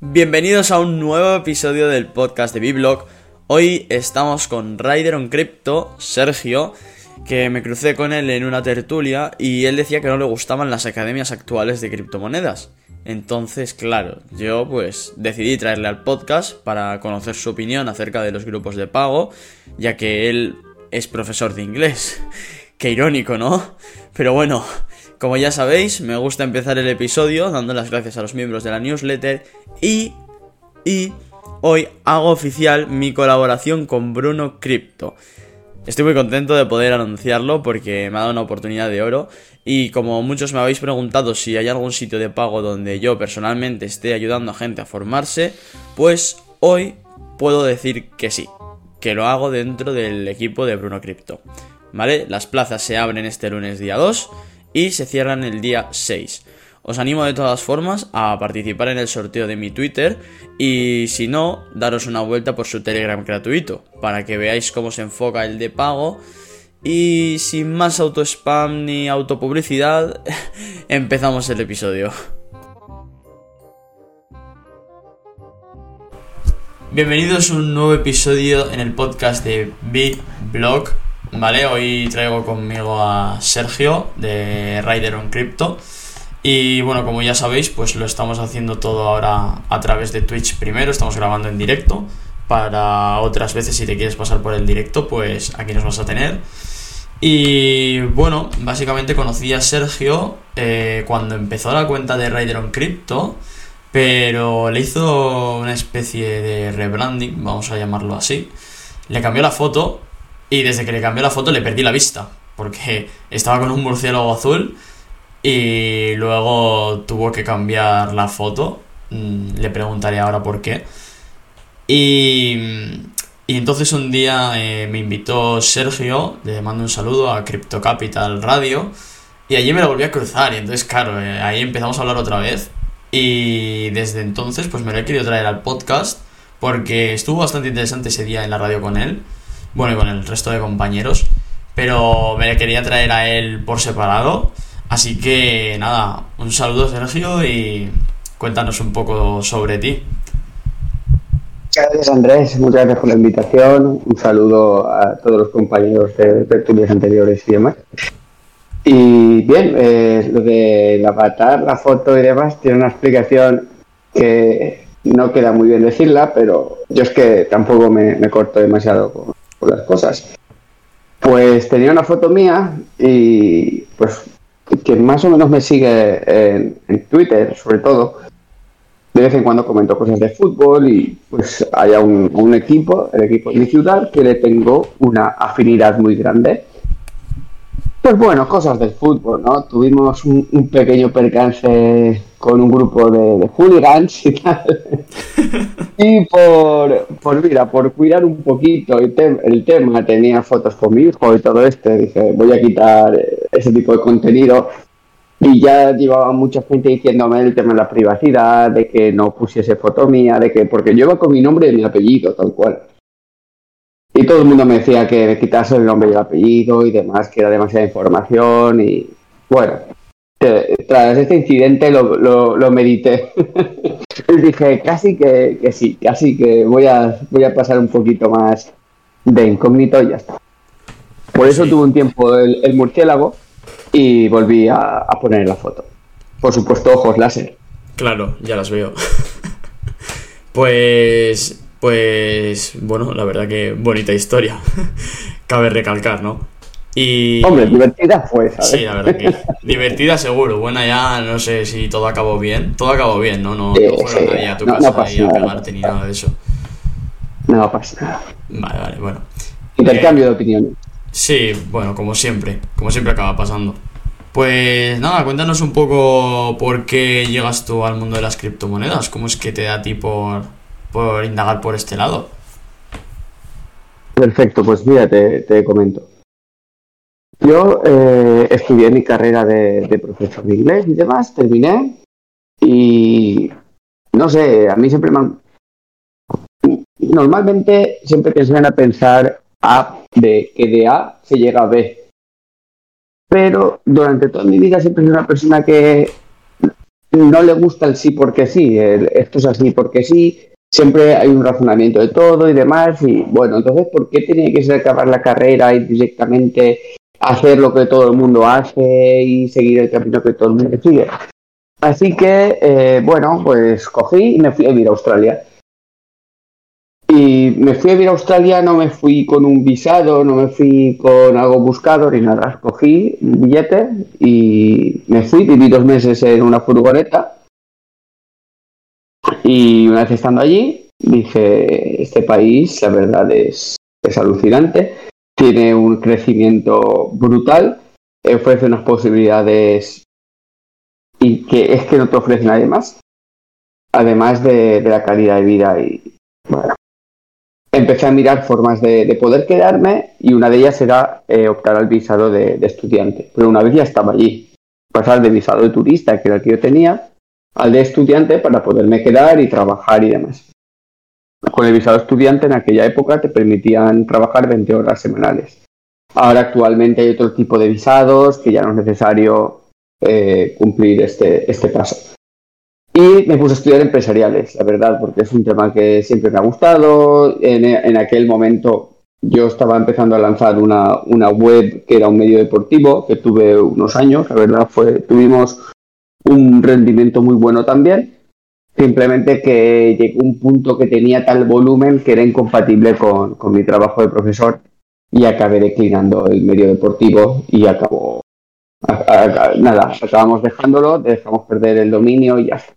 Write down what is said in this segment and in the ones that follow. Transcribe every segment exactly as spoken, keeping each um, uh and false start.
Bienvenidos a un nuevo episodio del podcast de Biblog. Hoy estamos con Rider on Crypto, Sergio, que me crucé con él en una tertulia y él decía que no le gustaban las academias actuales de criptomonedas. Entonces, claro, yo pues decidí traerle al podcast para conocer su opinión acerca de los grupos de pago, ya que él es profesor de inglés. Qué irónico, ¿no? Pero bueno, como ya sabéis, me gusta empezar el episodio dando las gracias a los miembros de la newsletter y, y hoy hago oficial mi colaboración con Bruno Crypto. Estoy muy contento de poder anunciarlo porque me ha dado una oportunidad de oro y como muchos me habéis preguntado si hay algún sitio de pago donde yo personalmente esté ayudando a gente a formarse, pues hoy puedo decir que sí, que lo hago dentro del equipo de Bruno Crypto. ¿Vale? Las plazas se abren este lunes día dos y se cierran el día seis. Os animo de todas formas a participar en el sorteo de mi Twitter y si no, daros una vuelta por su Telegram gratuito para que veáis cómo se enfoca el de pago. Y sin más autospam ni autopublicidad, empezamos el episodio. Bienvenidos a un nuevo episodio en el podcast de Biblog. Vale, hoy traigo conmigo a Sergio de Rider on Crypto. Y bueno, como ya sabéis, pues lo estamos haciendo todo ahora a través de Twitch primero, estamos grabando en directo. Para otras veces, si te quieres pasar por el directo, pues aquí nos vas a tener. Y bueno, básicamente conocí a Sergio eh, cuando empezó la cuenta de Rider on Crypto, pero le hizo una especie de rebranding, vamos a llamarlo así. Le cambió la foto y desde que le cambió la foto le perdí la vista, porque estaba con un murciélago azul. Y luego tuvo que cambiar la foto. Le preguntaré ahora por qué. Y, y entonces un día eh, me invitó Sergio, le mando un saludo a Crypto Capital Radio. Y allí me lo volví a cruzar. Y entonces, claro, eh, ahí empezamos a hablar otra vez. Y desde entonces, pues me lo he querido traer al podcast, porque estuvo bastante interesante ese día en la radio con él. Bueno, y con el resto de compañeros. Pero me le quería traer a él por separado. Así que nada, un saludo Sergio y cuéntanos un poco sobre ti. Gracias Andrés, muchas gracias por la invitación, un saludo a todos los compañeros de tertulias anteriores y demás. Y bien, eh, lo del avatar, la foto y demás tiene una explicación que no queda muy bien decirla, pero yo es que tampoco me, me corto demasiado con, con las cosas. Pues tenía una foto mía y pues que más o menos me sigue en, en Twitter, sobre todo, de vez en cuando comento cosas de fútbol y pues hay un, un equipo, el equipo de mi ciudad, que le tengo una afinidad muy grande. Pues bueno, cosas del fútbol, ¿no? Tuvimos un, un pequeño percance con un grupo de, de hooligans y tal. Y por, por, mira, por cuidar un poquito el, te- el tema, tenía fotos con mi hijo y todo esto, dije, voy a quitar ese tipo de contenido. Y ya llevaba mucha gente diciéndome el tema de la privacidad, de que no pusiese foto mía, de que porque yo iba con mi nombre y mi apellido, tal cual. Y todo el mundo me decía que me quitase el nombre y el apellido y demás, que era demasiada información y bueno, eh, tras este incidente lo, lo, lo medité. Y dije, casi que, que sí, casi que voy a, voy a pasar un poquito más de incógnito y ya está. Por eso Sí. tuve un tiempo el, el murciélago y volví a, a poner la foto. Por supuesto, ojos láser. Claro, ya las veo. Pues... Pues... Bueno, la verdad que bonita historia. Cabe recalcar, ¿no? Y... Hombre, divertida fue, ¿sabes? Sí, la verdad que divertida seguro. Buena ya, no sé si todo acabó bien. Todo acabó bien, ¿no? No, Sí, no fueron sí, nadie a tu no- casa no pasa ahí a nada, pegarte ni nada de eso. No pasa nada. Vale, vale, bueno. Intercambio Eh, de opiniones. Sí, bueno, como siempre. Como siempre acaba pasando. Pues nada, cuéntanos un poco por qué llegas tú al mundo de las criptomonedas. ¿Cómo es que te da a ti por, por indagar por este lado? Perfecto, pues mira, te, te comento. Yo eh, estudié mi carrera de, de profesor de inglés y demás, terminé y no sé, a mí siempre me han... Normalmente siempre te enseñan a pensar A, de que de A se llega a B. Pero durante toda mi vida siempre soy una persona que no le gusta el sí porque sí, el, esto es así porque sí, siempre hay un razonamiento de todo y demás, y bueno, entonces, ¿por qué tenía que ser acabar la carrera y directamente hacer lo que todo el mundo hace y seguir el camino que todo el mundo sigue? Así que, eh, bueno, pues cogí y me fui a vivir a Australia. Y me fui a vivir a Australia, no me fui con un visado, no me fui con algo buscado ni nada. Cogí un billete y me fui, viví dos meses en una furgoneta. Y una vez estando allí, dije, este país, la verdad, es, es alucinante. Tiene un crecimiento brutal, ofrece unas posibilidades y que es que no te ofrece nadie más. Además de, de la calidad de vida y, bueno, empecé a mirar formas de, de poder quedarme y una de ellas era eh, optar al visado de, de estudiante. Pero una vez ya estaba allí, pasar de visado de turista, que era el que yo tenía, al de estudiante para poderme quedar y trabajar y demás. Con el visado estudiante en aquella época te permitían trabajar veinte horas semanales. Ahora actualmente hay otro tipo de visados que ya no es necesario eh, cumplir este, este paso. Y me puse a estudiar empresariales, la verdad, porque es un tema que siempre me ha gustado. En, en aquel momento yo estaba empezando a lanzar una, una web que era un medio deportivo, que tuve unos años, la verdad, fue tuvimos un rendimiento muy bueno también. Simplemente que llegó un punto que tenía tal volumen que era incompatible con, con mi trabajo de profesor y acabé declinando el medio deportivo y acabó... A, a, a, nada, acabamos dejándolo, dejamos perder el dominio y ya está.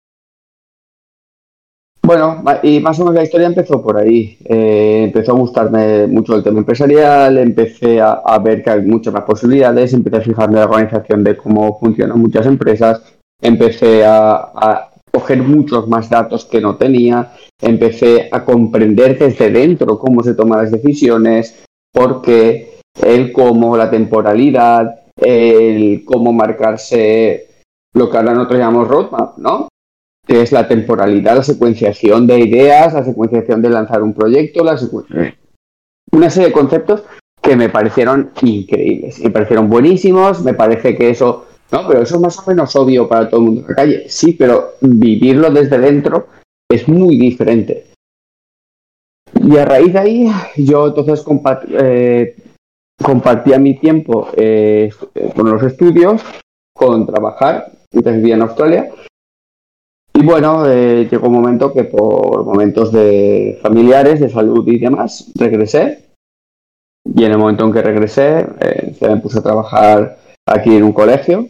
Bueno, y más o menos la historia empezó por ahí. Eh, empezó a gustarme mucho el tema empresarial, empecé a, a ver que hay muchas más posibilidades, empecé a fijarme en la organización de cómo funcionan muchas empresas, empecé a, a coger muchos más datos que no tenía, empecé a comprender desde dentro cómo se toman las decisiones, por qué, el cómo, la temporalidad, el cómo marcarse lo que ahora nosotros llamamos roadmap, ¿no? Que es la temporalidad, la secuenciación de ideas, la secuenciación de lanzar un proyecto, la secu- una serie de conceptos que me parecieron increíbles, me parecieron buenísimos, me parece que eso, no, pero eso es más o menos obvio para todo el mundo en la calle, sí, pero vivirlo desde dentro es muy diferente. Y a raíz de ahí, yo entonces compa- eh, compartía mi tiempo eh, con los estudios, con trabajar, entonces vivía en Australia. Y bueno, eh, llegó un momento que por momentos de familiares, de salud y demás, regresé. Y en el momento en que regresé, eh, se me puse a trabajar aquí en un colegio.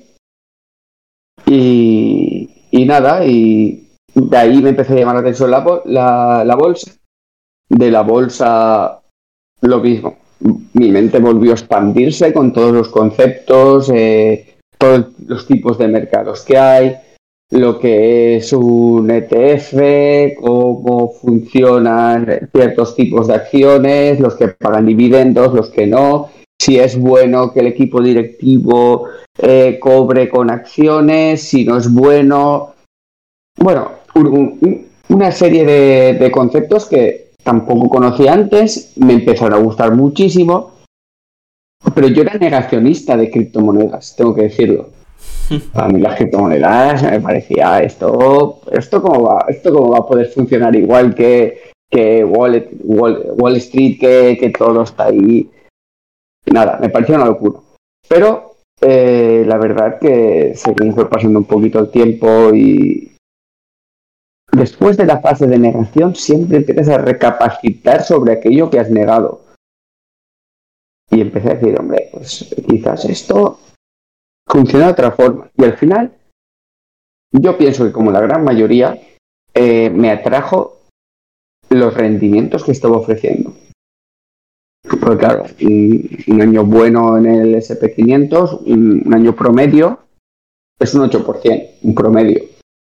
Y, y nada, y de ahí me empecé a llamar la atención la, la, la bolsa. De la bolsa, lo mismo. Mi mente volvió a expandirse con todos los conceptos, eh, todos los tipos de mercados que hay, lo que es un E T F, cómo funcionan ciertos tipos de acciones, los que pagan dividendos, los que no, si es bueno que el equipo directivo eh, cobre con acciones, si no es bueno. Bueno, un, un, una serie de, de conceptos que tampoco conocía antes, me empezaron a gustar muchísimo, pero yo era negacionista de criptomonedas, tengo que decirlo. A mí las criptomonedas me parecía esto, esto cómo va, esto cómo va a poder funcionar igual que, que Wall, Wall, Wall Street, que, que todo está ahí. Nada, me parecía una locura. Pero eh, la verdad que se me fue pasando un poquito el tiempo y después de la fase de negación siempre empiezas a recapacitar sobre aquello que has negado. Y empecé a decir, hombre, pues quizás esto funciona de otra forma. Y al final, yo pienso que como la gran mayoría, eh, me atrajo los rendimientos que estaba ofreciendo. Porque claro, un, un año bueno en el ese and pe quinientos, un, un año promedio, es un ocho por ciento, un promedio.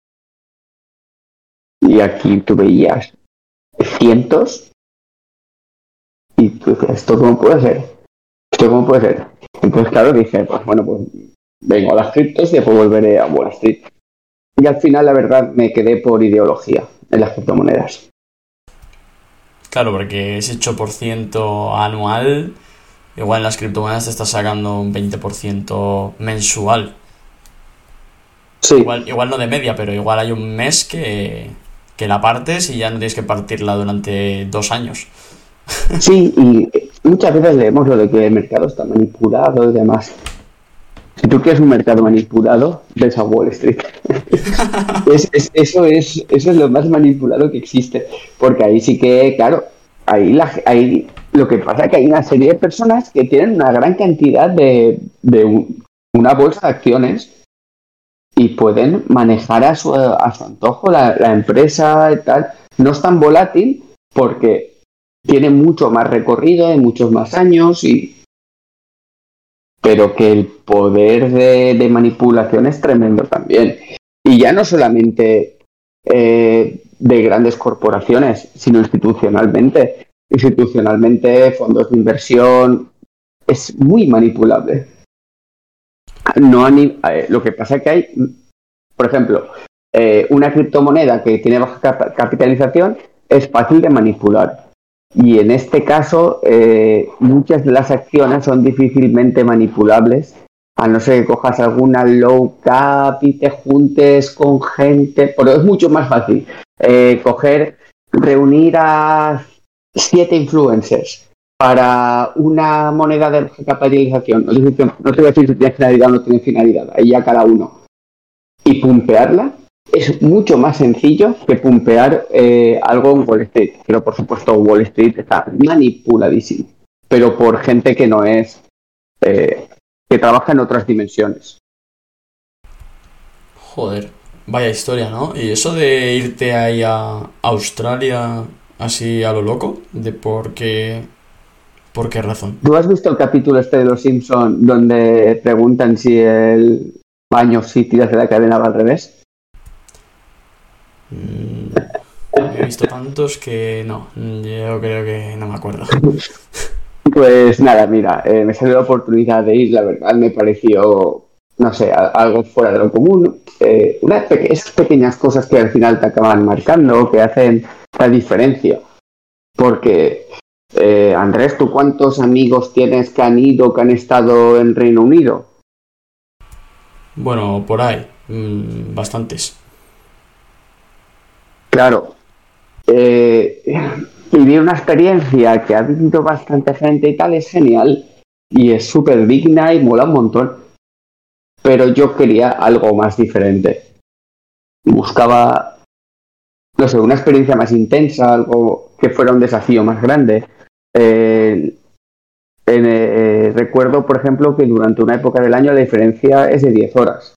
Y aquí tú veías cientos y tú dices, ¿esto cómo puede ser? ¿Esto cómo puede ser? Entonces claro, dije, pues bueno, pues vengo a las criptos y después volveré a Wall Street. Y al final, la verdad, me quedé por ideología en las criptomonedas. Claro, porque ese ocho por ciento anual, igual en las criptomonedas te estás sacando un veinte por ciento mensual. Sí, Igual, igual no de media, pero igual hay un mes que, que la partes y ya no tienes que partirla durante dos años. sí, y muchas veces leemos lo de que el mercado está manipulado y demás. Si tú quieres un mercado manipulado, ves a Wall Street. Es, es- eso es, eso es lo más manipulado que existe. Porque ahí sí que, claro, ahí, la, ahí lo que pasa es que hay una serie de personas que tienen una gran cantidad de, de un- una bolsa de acciones y pueden manejar a su, a su antojo la, la empresa y tal. No es tan volátil porque tiene mucho más recorrido, y muchos más años, y, pero que el poder de, de manipulación es tremendo también. Y ya no solamente eh, de grandes corporaciones, sino institucionalmente. Institucionalmente, fondos de inversión, es muy manipulable. No ani- eh, lo que pasa es que hay, por ejemplo, eh, una criptomoneda que tiene baja cap- capitalización es fácil de manipular. Y en este caso, eh, muchas de las acciones son difícilmente manipulables, a no ser que cojas alguna low cap y te juntes con gente, pero es mucho más fácil eh, coger, reunir a siete influencers para una moneda de baja capitalización. No te, no te voy a decir si tiene finalidad o no tiene finalidad, ahí ya cada uno. Y pumpearla es mucho más sencillo que pumpear eh, algo en Wall Street. Pero por supuesto Wall Street está manipuladísimo, pero por gente que no es, eh, que trabaja en otras dimensiones. Joder, vaya historia, ¿no? Y eso de irte ahí a Australia así a lo loco, de por qué, por qué razón. ¿Tú has visto el capítulo este de Los Simpson donde preguntan si el baño si tiras de la cadena va al revés? Mm, he visto tantos que no, yo creo que no me acuerdo. Pues nada, mira, eh, me salió la oportunidad de ir, la verdad me pareció, no sé, a- algo fuera de lo común. Eh, unas pe- esas pequeñas cosas que al final te acaban marcando, que hacen la diferencia. Porque, eh, Andrés, ¿tú cuántos amigos tienes que han ido, que han estado en Reino Unido? Bueno, por ahí, mm, bastantes. Claro, eh, vivir una experiencia que ha vivido bastante gente y tal es genial y es súper digna y mola un montón, pero yo quería algo más diferente. Buscaba, no sé, una experiencia más intensa, algo que fuera un desafío más grande. Eh, en, eh, recuerdo, por ejemplo, que durante una época del año la diferencia es de diez horas.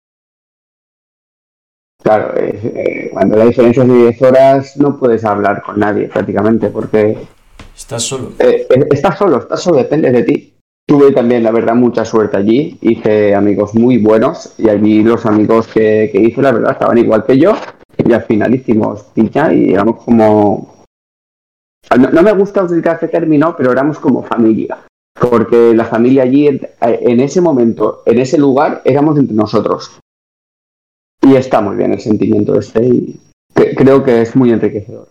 Claro, eh, eh, cuando la diferencia es de diez horas no puedes hablar con nadie prácticamente porque ¿Estás solo? eh, eh, estás solo, estás solo, depende de ti. Tuve también, la verdad, mucha suerte allí. Hice amigos muy buenos y allí los amigos que, que hice, la verdad, estaban igual que yo. Y al final hicimos piña y éramos como... No, no me gusta utilizar este término, pero éramos como familia. Porque la familia allí, en, en ese momento, en ese lugar, éramos entre nosotros. Y está muy bien el sentimiento este y cre- creo que es muy enriquecedor.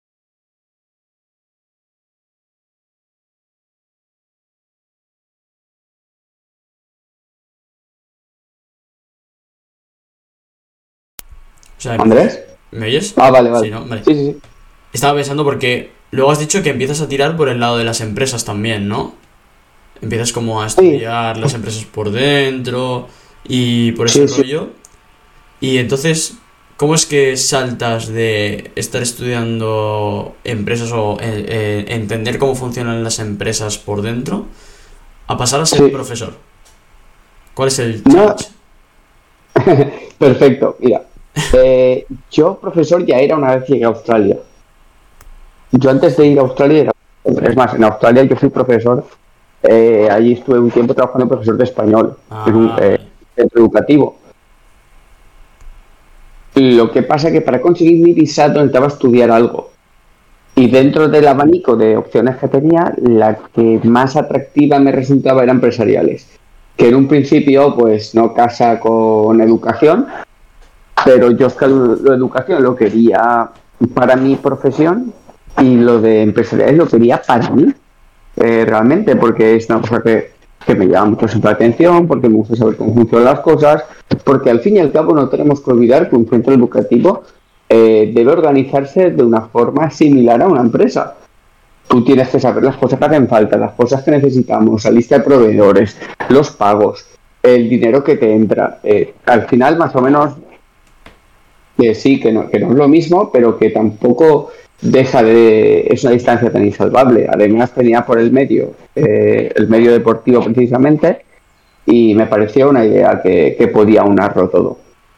O sea, empiezas... ¿Andrés? ¿Me oyes? Ah, vale, Sí, vale. ¿no? Vale. Sí, sí, sí. Estaba pensando porque luego has dicho que empiezas a tirar por el lado de las empresas también, ¿no? Empiezas como a Sí, estudiar las empresas por dentro y por ese sí, sí. rollo. Y entonces, ¿cómo es que saltas de estar estudiando empresas o eh, eh, entender cómo funcionan las empresas por dentro a pasar a ser Sí. profesor? ¿Cuál es el No, change? perfecto. Mira, eh, yo profesor ya era una vez llegué a Australia. Yo antes de ir a Australia era... Es más, en Australia yo fui profesor. Eh, allí estuve un tiempo trabajando de profesor de español en un Ah, eh, vale. centro educativo. Lo que pasa es que para conseguir mi visado necesitaba estudiar algo. Y dentro del abanico de opciones que tenía, la que más atractiva me resultaba era empresariales. Que en un principio, pues no casa con educación, pero yo es que lo de educación lo quería para mi profesión y lo de empresariales lo quería para mí, eh, realmente, porque es una cosa que que me llama mucho siempre la atención, porque me gusta saber cómo funcionan las cosas, porque al fin y al cabo no tenemos que olvidar que un centro educativo eh, debe organizarse de una forma similar a una empresa. Tú tienes que saber las cosas que hacen falta, las cosas que necesitamos, la lista de proveedores, los pagos, el dinero que te entra. Eh, al final, más o menos, eh, sí, que no, que no es lo mismo, pero que tampoco deja de... es una distancia tan insalvable. Además, tenía por el medio, eh, el medio deportivo precisamente, y me pareció una idea que, que podía unarlo todo.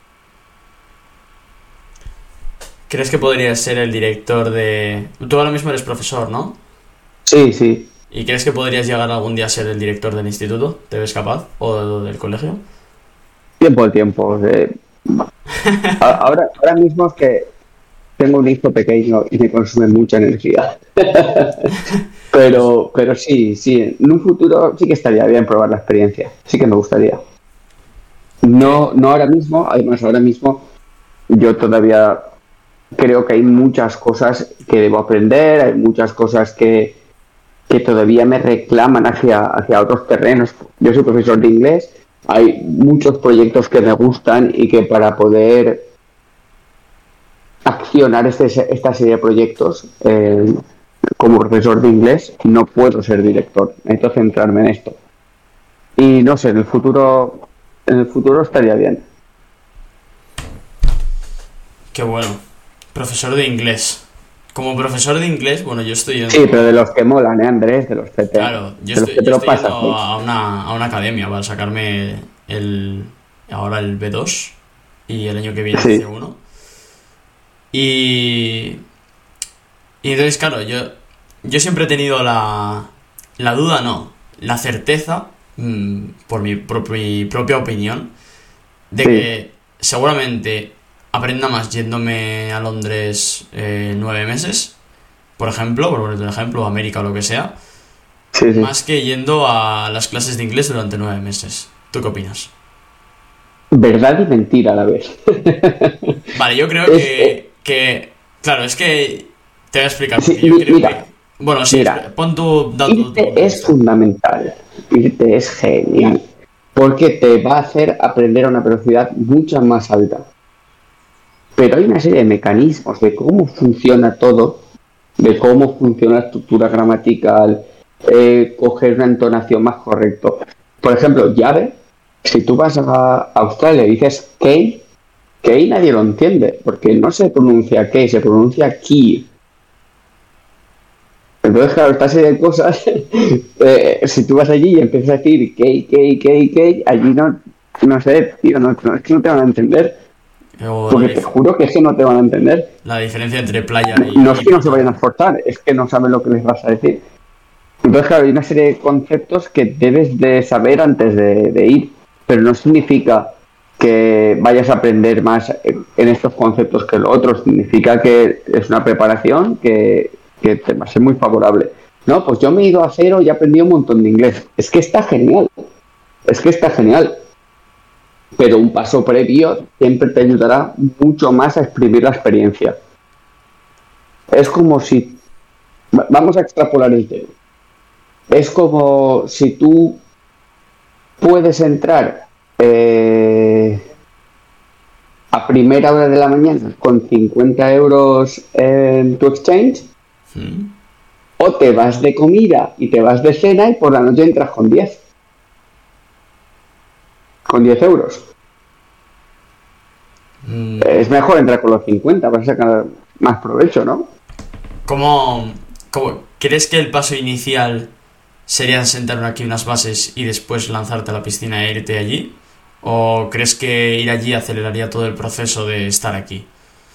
¿Crees que podrías ser el director de...? Tú ahora mismo eres profesor, ¿no? Sí, sí. ¿Y crees que podrías llegar algún día a ser el director del instituto? ¿Te ves capaz? ¿O del colegio? Tiempo al tiempo. Eh. ahora, ahora mismo es que tengo un hijo pequeño y me consume mucha energía. pero, pero sí, sí. En un futuro sí que estaría bien probar la experiencia. Sí que me gustaría. No, no ahora mismo. Además, ahora mismo yo todavía creo que hay muchas cosas que debo aprender. Hay muchas cosas que que todavía me reclaman hacia, hacia otros terrenos. Yo soy profesor de inglés, hay muchos proyectos que me gustan y que para poder accionar este, esta serie de proyectos eh, como profesor de inglés no puedo ser director, necesito centrarme en esto. Y no sé, en el futuro, en el futuro estaría bien. Qué bueno. Profesor de inglés. Como profesor de inglés, bueno, yo estoy yendo... Sí, pero de los que molan, ¿eh, Andrés? De los que te, Claro, yo de los estoy, que te yo lo estoy pasas. yendo a una, a una academia para sacarme el ahora el B dos y el año que viene el Sí. C uno. Y, y entonces, claro, yo, yo siempre he tenido la, la duda, no, la certeza, mmm, por mi, por mi propia opinión, de Sí. que seguramente aprenda más yéndome a Londres eh, nueve meses, por ejemplo, por poner un ejemplo, América o lo que sea, Sí, sí. más que yendo a las clases de inglés durante nueve meses. ¿Tú qué opinas? Verdad y mentira a la vez. Vale, yo creo es, eh, que, que... Claro, es que... Te voy a explicar, sí, porque yo creo mira, que... Bueno, sí, mira, pon tu, da tu, tu punto irte de es vista. fundamental, irte es genial, porque te va a hacer aprender a una velocidad mucho más alta. Pero hay una serie de mecanismos de cómo funciona todo, de cómo funciona la estructura gramatical, eh, coger una entonación más correcta. Por ejemplo, llave, si tú vas a Australia y dices key, key nadie lo entiende, porque no se pronuncia key, se pronuncia key. Entonces, claro, esta serie de cosas, eh, si tú vas allí y empiezas a decir key, key, key, key, allí no, no sé, tío, no, no, es que no te van a entender. O la, Porque te dif- juro que es que no te van a entender. la diferencia entre playa No y, es y que no se vayan a montaña. esforzar, es que no saben lo que les vas a decir. Entonces, claro, hay una serie de conceptos que debes de saber antes de, de ir, pero no significa que vayas a aprender más en estos conceptos que lo otro, significa que es una preparación que, que te va a ser muy favorable. No, pues yo me he ido a cero y he aprendido un montón de inglés. Es que está genial, es que está genial. Pero un paso previo siempre te ayudará mucho más a exprimir la experiencia. Es como si... Vamos a extrapolar el tema. Es como si tú puedes entrar eh, a primera hora de la mañana con cincuenta euros en tu exchange, ¿Mm? o te vas de comida y te vas de cena y por la noche entras con diez. Con diez euros. Mm, Es mejor entrar con los cincuenta para sacar más provecho, ¿no? ¿Cómo, cómo- crees que el paso inicial sería sentar aquí unas bases y después lanzarte a la piscina e irte allí? ¿O crees que ir allí aceleraría todo el proceso de estar aquí?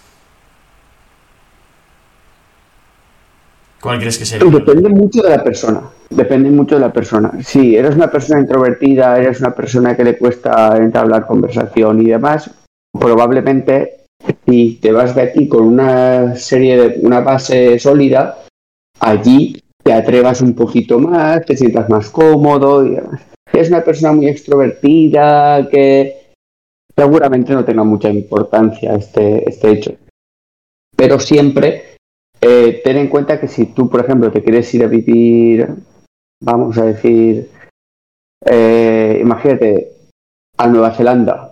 ¿Cuál crees que sería? Depende mucho de la persona. Depende mucho de la persona. Si eres una persona introvertida, eres una persona que le cuesta entablar conversación y demás, probablemente si te vas de aquí con una serie de una base sólida, allí te atrevas un poquito más, te sientas más cómodo y demás. Si es una persona muy extrovertida que seguramente no tenga mucha importancia este, este hecho. Pero siempre eh, ten en cuenta que si tú, por ejemplo, te quieres ir a vivir, vamos a decir, eh, imagínate, a Nueva Zelanda,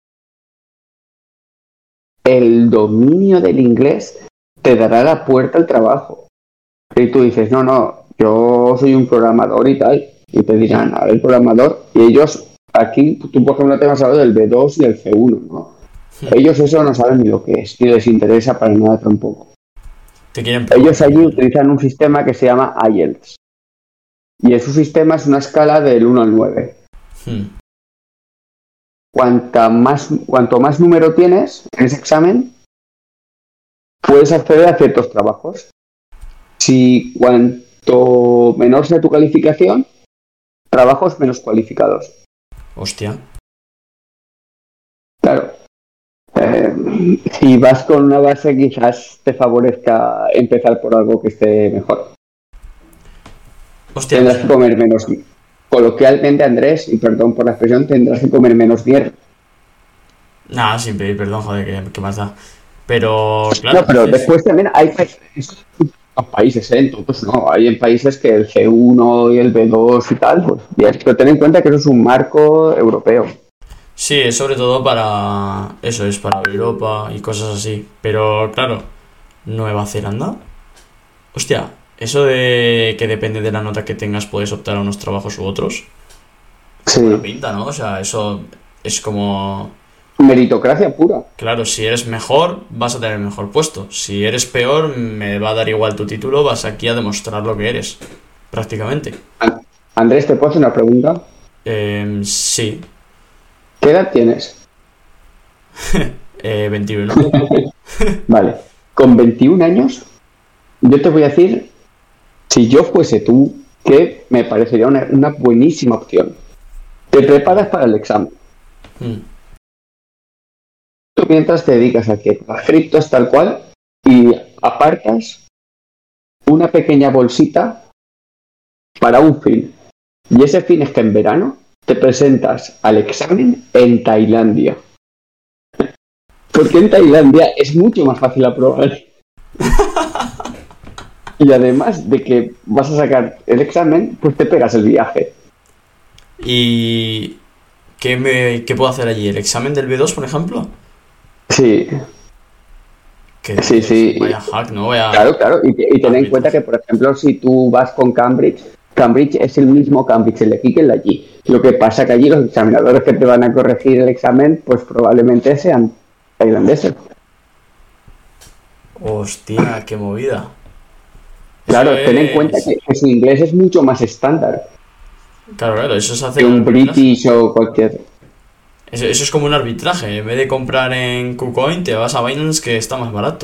el dominio del inglés te dará la puerta al trabajo. Y tú dices, no, no, yo soy un programador y tal, y te dirán, a ver, programador, y ellos, aquí, tú por ejemplo te has hablado del B dos y el C uno, ¿no? Sí. Ellos eso no saben ni lo que es, ni les interesa para nada tampoco. Te quieren ellos allí utilizan un sistema que se llama I E L T S, y en su sistema es una escala del uno al nueve. Hmm. Cuanta más, cuanto más número tienes en ese examen, puedes acceder a ciertos trabajos. Si cuanto menor sea tu calificación, trabajos menos cualificados. Hostia. Claro. Eh, si vas con una base, quizás te favorezca empezar por algo que esté mejor. Hostia. Tendrás que comer menos. Coloquialmente, Andrés, y perdón por la expresión, tendrás que comer menos mierda. Nada, sin pedir perdón, joder, ¿qué, qué más da? Pero, claro. No, pero entonces... después también hay países, ¿eh? En todos no. Hay en países que el C uno y el B dos y tal, pues bien. Pero ten en cuenta que eso es un marco europeo. Sí, es sobre todo para... Eso es, para Europa y cosas así. Pero, claro, Nueva Zelanda. Hostia, eso de que depende de la nota que tengas puedes optar a unos trabajos u otros. Sí. Buena pinta, ¿no? O sea, eso es como... meritocracia pura. Claro, si eres mejor, vas a tener el mejor puesto. Si eres peor, me va a dar igual tu título, vas aquí a demostrar lo que eres. Prácticamente. Andrés, ¿te puedo hacer una pregunta? Eh, sí. ¿Qué edad tienes? eh, veintiuno. Vale. Con veintiún años, yo te voy a decir, si yo fuese tú, que me parecería una, una buenísima opción. Te preparas para el examen. Hmm. Tú mientras te dedicas a que las criptos tal cual y apartas una pequeña bolsita para un fin. Y ese fin es que en verano te presentas al examen en Tailandia. Porque en Tailandia es mucho más fácil aprobar. Y además de que vas a sacar el examen, pues te pegas el viaje. ¿Y qué, me, qué puedo hacer allí? ¿El examen del B dos, por ejemplo? Sí. ¿Qué sí, sí. Vaya hack, ¿no? Vaya... Claro, claro. Y, y ten en cuenta que, por ejemplo, si tú vas con Cambridge, Cambridge es el mismo Cambridge, el de aquí que el de allí. Lo que pasa que allí los examinadores que te van a corregir el examen, pues probablemente sean tailandeses. Hostia, qué movida. Claro, eso ten es... en cuenta que, que su inglés es mucho más estándar. Claro, claro, eso se hace... Que un British o cualquier... Eso, eso es como un arbitraje. En vez de comprar en KuCoin, te vas a Binance, que está más barato.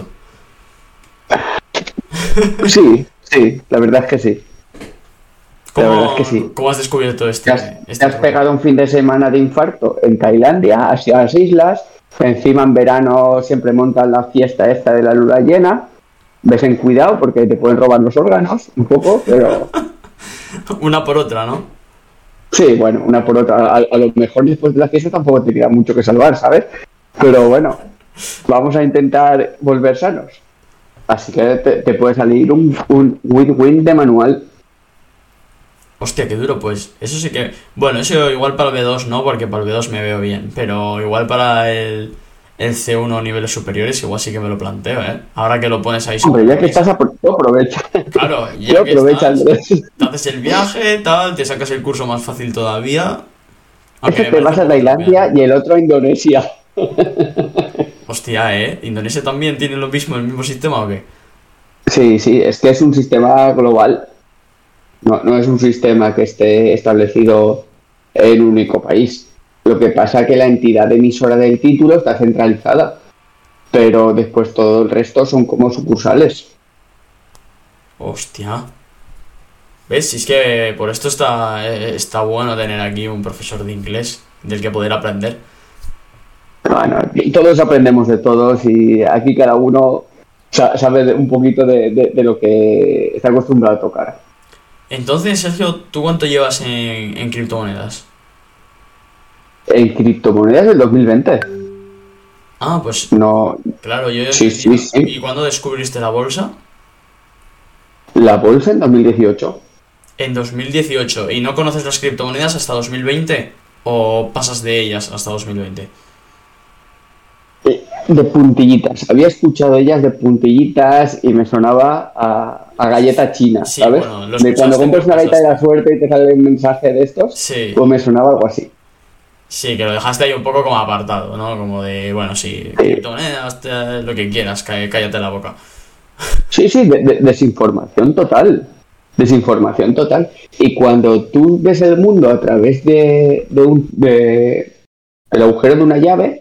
Sí, sí, la verdad es que sí. ¿Cómo, la verdad es que sí. ¿Cómo has descubierto este? Te has, este te has pegado un fin de semana de infarto en Tailandia, hacia las islas. Encima en verano siempre montan la fiesta esta de la luna llena. Ves en cuidado porque te pueden robar los órganos un poco, pero... Una por otra, ¿no? Sí, bueno, una por otra. A, a lo mejor después de la fiesta tampoco te queda mucho que salvar, ¿sabes? Pero bueno, vamos a intentar volver sanos. Así que te, te puede salir un, un win-win de manual. Hostia, qué duro, pues. Eso sí que... Bueno, eso igual para el B dos no, porque para el B dos me veo bien. Pero igual para el, el C uno niveles superiores, igual sí que me lo planteo, ¿eh? Ahora que lo pones ahí... Hombre, ya que estás, aprovecha. Claro, ya Yo que aprovecha, estás, te haces el viaje, tal, te sacas el curso más fácil todavía. Es que te vas a Tailandia y el otro a Indonesia. Hostia, ¿eh? ¿Indonesia también tiene lo mismo, el mismo sistema o qué? Sí, sí, es que es un sistema global. No, no es un sistema que esté establecido en un único país. Lo que pasa es que la entidad emisora del título está centralizada, pero después todo el resto son como sucursales. Hostia. ¿Ves? Si es que por esto está, está bueno tener aquí un profesor de inglés del que poder aprender. Bueno, todos aprendemos de todos y aquí cada uno sabe un poquito de, de, de lo que está acostumbrado a tocar. Entonces, Sergio, ¿tú cuánto llevas en, en criptomonedas? En criptomonedas del dos mil veinte. Ah, pues... No. Claro, yo... Sí, sí, sí. ¿Y cuándo descubriste la bolsa? La bolsa en dos mil dieciocho. En dos mil dieciocho. ¿Y no conoces las criptomonedas hasta dos mil veinte? ¿O pasas de ellas hasta dos mil veinte? De puntillitas. Había escuchado ellas de puntillitas y me sonaba a, a galleta china, Sí, ¿sabes? bueno, lo De cuando escuchaste, compras pero una galleta de la pasaste. suerte y te sale un mensaje de estos, Sí, pues me sonaba algo así. sí, que lo dejaste ahí un poco como apartado, ¿no? Como de, bueno, sí, Sí, criptomonedas, te- lo que quieras, cá- cállate la boca. sí, sí, de- de- desinformación total. Desinformación total. Y cuando tú ves el mundo a través de, de un, de, el agujero de una llave,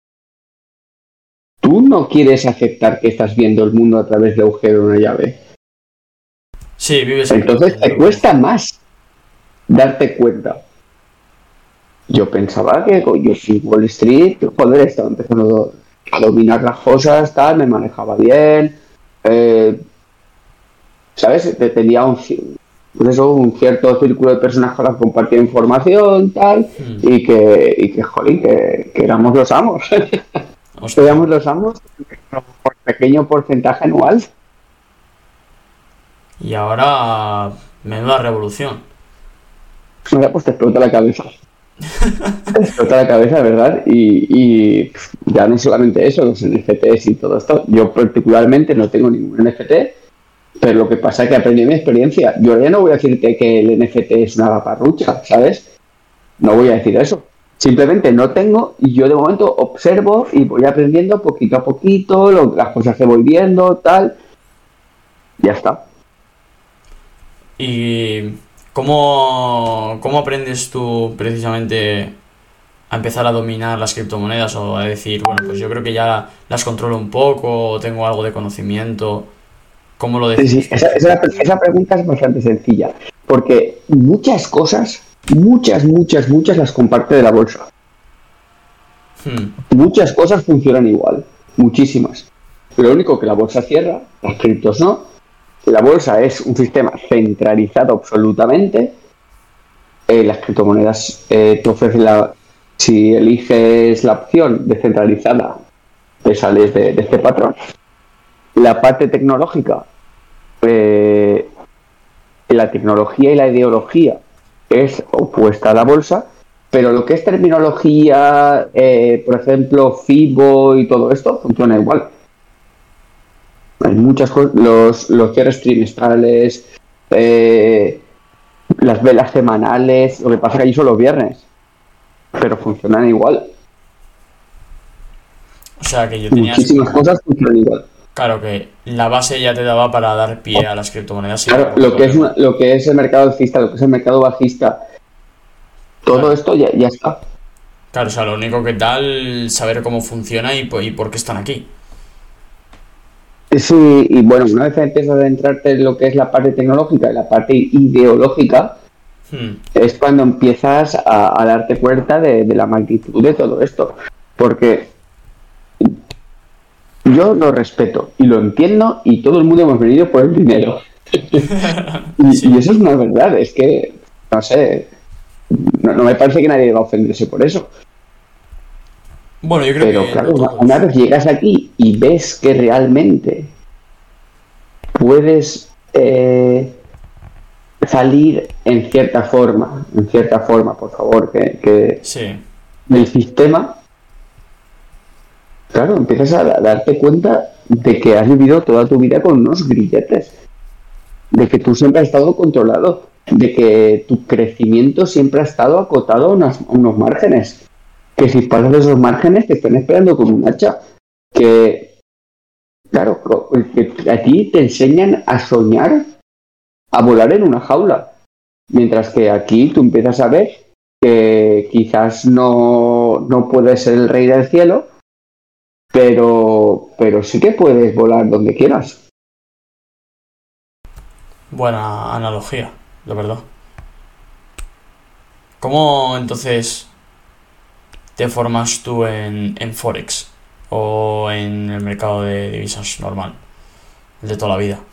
tú no quieres aceptar que estás viendo el mundo a través del agujero de una llave. Sí, vives en Entonces te burbujas. cuesta más darte cuenta. Yo pensaba que yo sí, Wall Street, joder, estaba empezando a dominar las cosas, tal, me manejaba bien, eh, ¿sabes? Te- Tenía un, ci- pues eso, un cierto círculo de personas con las que compartía información, tal, Hmm, y que, y que jolín, que, que éramos los amos. Que hostia. éramos los amos por pequeño porcentaje anual. Y ahora, menuda revolución. Mira, pues te explota la cabeza. Te explota la cabeza, ¿verdad? Y, y pff, ya no solamente eso, los N F Ts y todo esto. Yo particularmente no tengo ningún N F T, pero lo que pasa es que aprendí mi experiencia. Yo ya no voy a decirte que el N F T es una gaparrucha, ¿sabes? No voy a decir eso. Simplemente no tengo y yo de momento observo y voy aprendiendo poquito a poquito lo- las cosas que voy viendo, tal. Ya está. ¿Y cómo, cómo aprendes tú precisamente a empezar a dominar las criptomonedas o a decir, bueno, pues yo creo que ya las controlo un poco o tengo algo de conocimiento? ¿Cómo lo Sí, sí, decides tú, esa, por esa, ejemplo? esa pregunta es bastante sencilla, porque muchas cosas, muchas, muchas, muchas las comparte de la bolsa. Hmm, Muchas cosas funcionan igual, muchísimas. Lo único que la bolsa cierra, las criptos no. La bolsa es un sistema centralizado absolutamente. Eh, las criptomonedas eh, te ofrecen la... Si eliges la opción descentralizada, te sales de, de este patrón. La parte tecnológica, eh, la tecnología y la ideología es opuesta a la bolsa, pero lo que es terminología, eh, por ejemplo, FIBO y todo esto, funciona igual. Hay muchas cosas, los, los cierres trimestrales, eh, las velas semanales, lo que pasa es que allí son los viernes, pero funcionan igual. O sea, que yo tenías Muchísimas como, cosas funcionan igual. claro, que la base ya te daba para dar pie a las criptomonedas sin Claro, ningún lo que es, problema. una, lo que es el mercado alcista, lo que es el mercado bajista, todo Claro, esto ya, ya está. claro, o sea, lo único que tal, saber cómo funciona y, po- y por qué están aquí. Sí, y bueno, una vez empiezas a adentrarte en lo que es la parte tecnológica y la parte ideológica, Hmm, es cuando empiezas a, a darte cuenta de, de la magnitud de todo esto. Porque yo lo respeto y lo entiendo y todo el mundo hemos venido por el dinero. Y, y sí. eso es una verdad, es que, no sé, no, no me parece que nadie deba ofenderse por eso. Bueno, yo creo Pero que no claro, una, una todos. vez llegas aquí y ves que realmente puedes eh, salir en cierta forma, en cierta forma, por favor, que, que Sí. del sistema, claro, empiezas a, a darte cuenta de que has vivido toda tu vida con unos grilletes, de que tú siempre has estado controlado, de que tu crecimiento siempre ha estado acotado a, unas- a unos márgenes, que si pasas de esos márgenes te están esperando con un hacha, que, claro, que a ti te enseñan a soñar, a volar en una jaula. Mientras que aquí tú empiezas a ver que quizás no, no puedes ser el rey del cielo, pero, pero sí que puedes volar donde quieras. Buena analogía, la verdad. ¿Cómo entonces te formas tú en, en Forex? O en el mercado de divisas normal, el de toda la vida.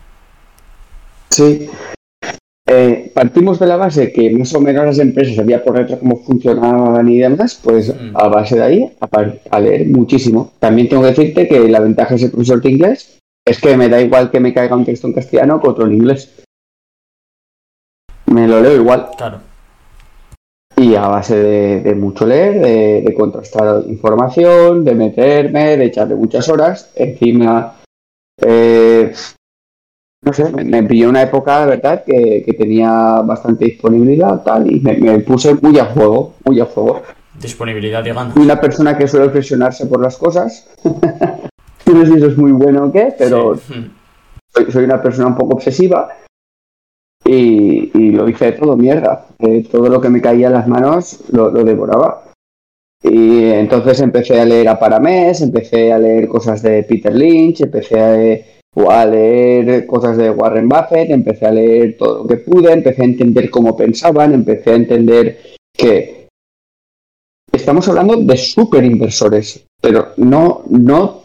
Sí, eh, partimos de la base que más o menos las empresas sabían por dentro cómo funcionaban y demás, pues Hmm. a base de ahí a, par- a leer muchísimo. También tengo que decirte que la ventaja de ser profesor de inglés es que me da igual que me caiga un texto en castellano que otro en inglés. me lo leo igual. Claro. Y a base de, de mucho leer, de, de contrastar información, de meterme, de echarle muchas horas, encima, eh, no sé, me, me pilló una época, de verdad, que, que tenía bastante disponibilidad tal, y me, me puse muy a fuego, muy a fuego. Disponibilidad y ganas. Soy una persona que suele obsesionarse por las cosas. No sé si eso es muy bueno o qué, pero sí. soy, soy una persona un poco obsesiva. Y, y lo hice todo mierda. Eh, todo lo que me caía en las manos lo, lo devoraba. Y entonces empecé a leer a Paramés, empecé a leer cosas de Peter Lynch, empecé a, a leer cosas de Warren Buffett, empecé a leer todo lo que pude, empecé a entender cómo pensaban, empecé a entender que estamos hablando de súper inversores, pero no, no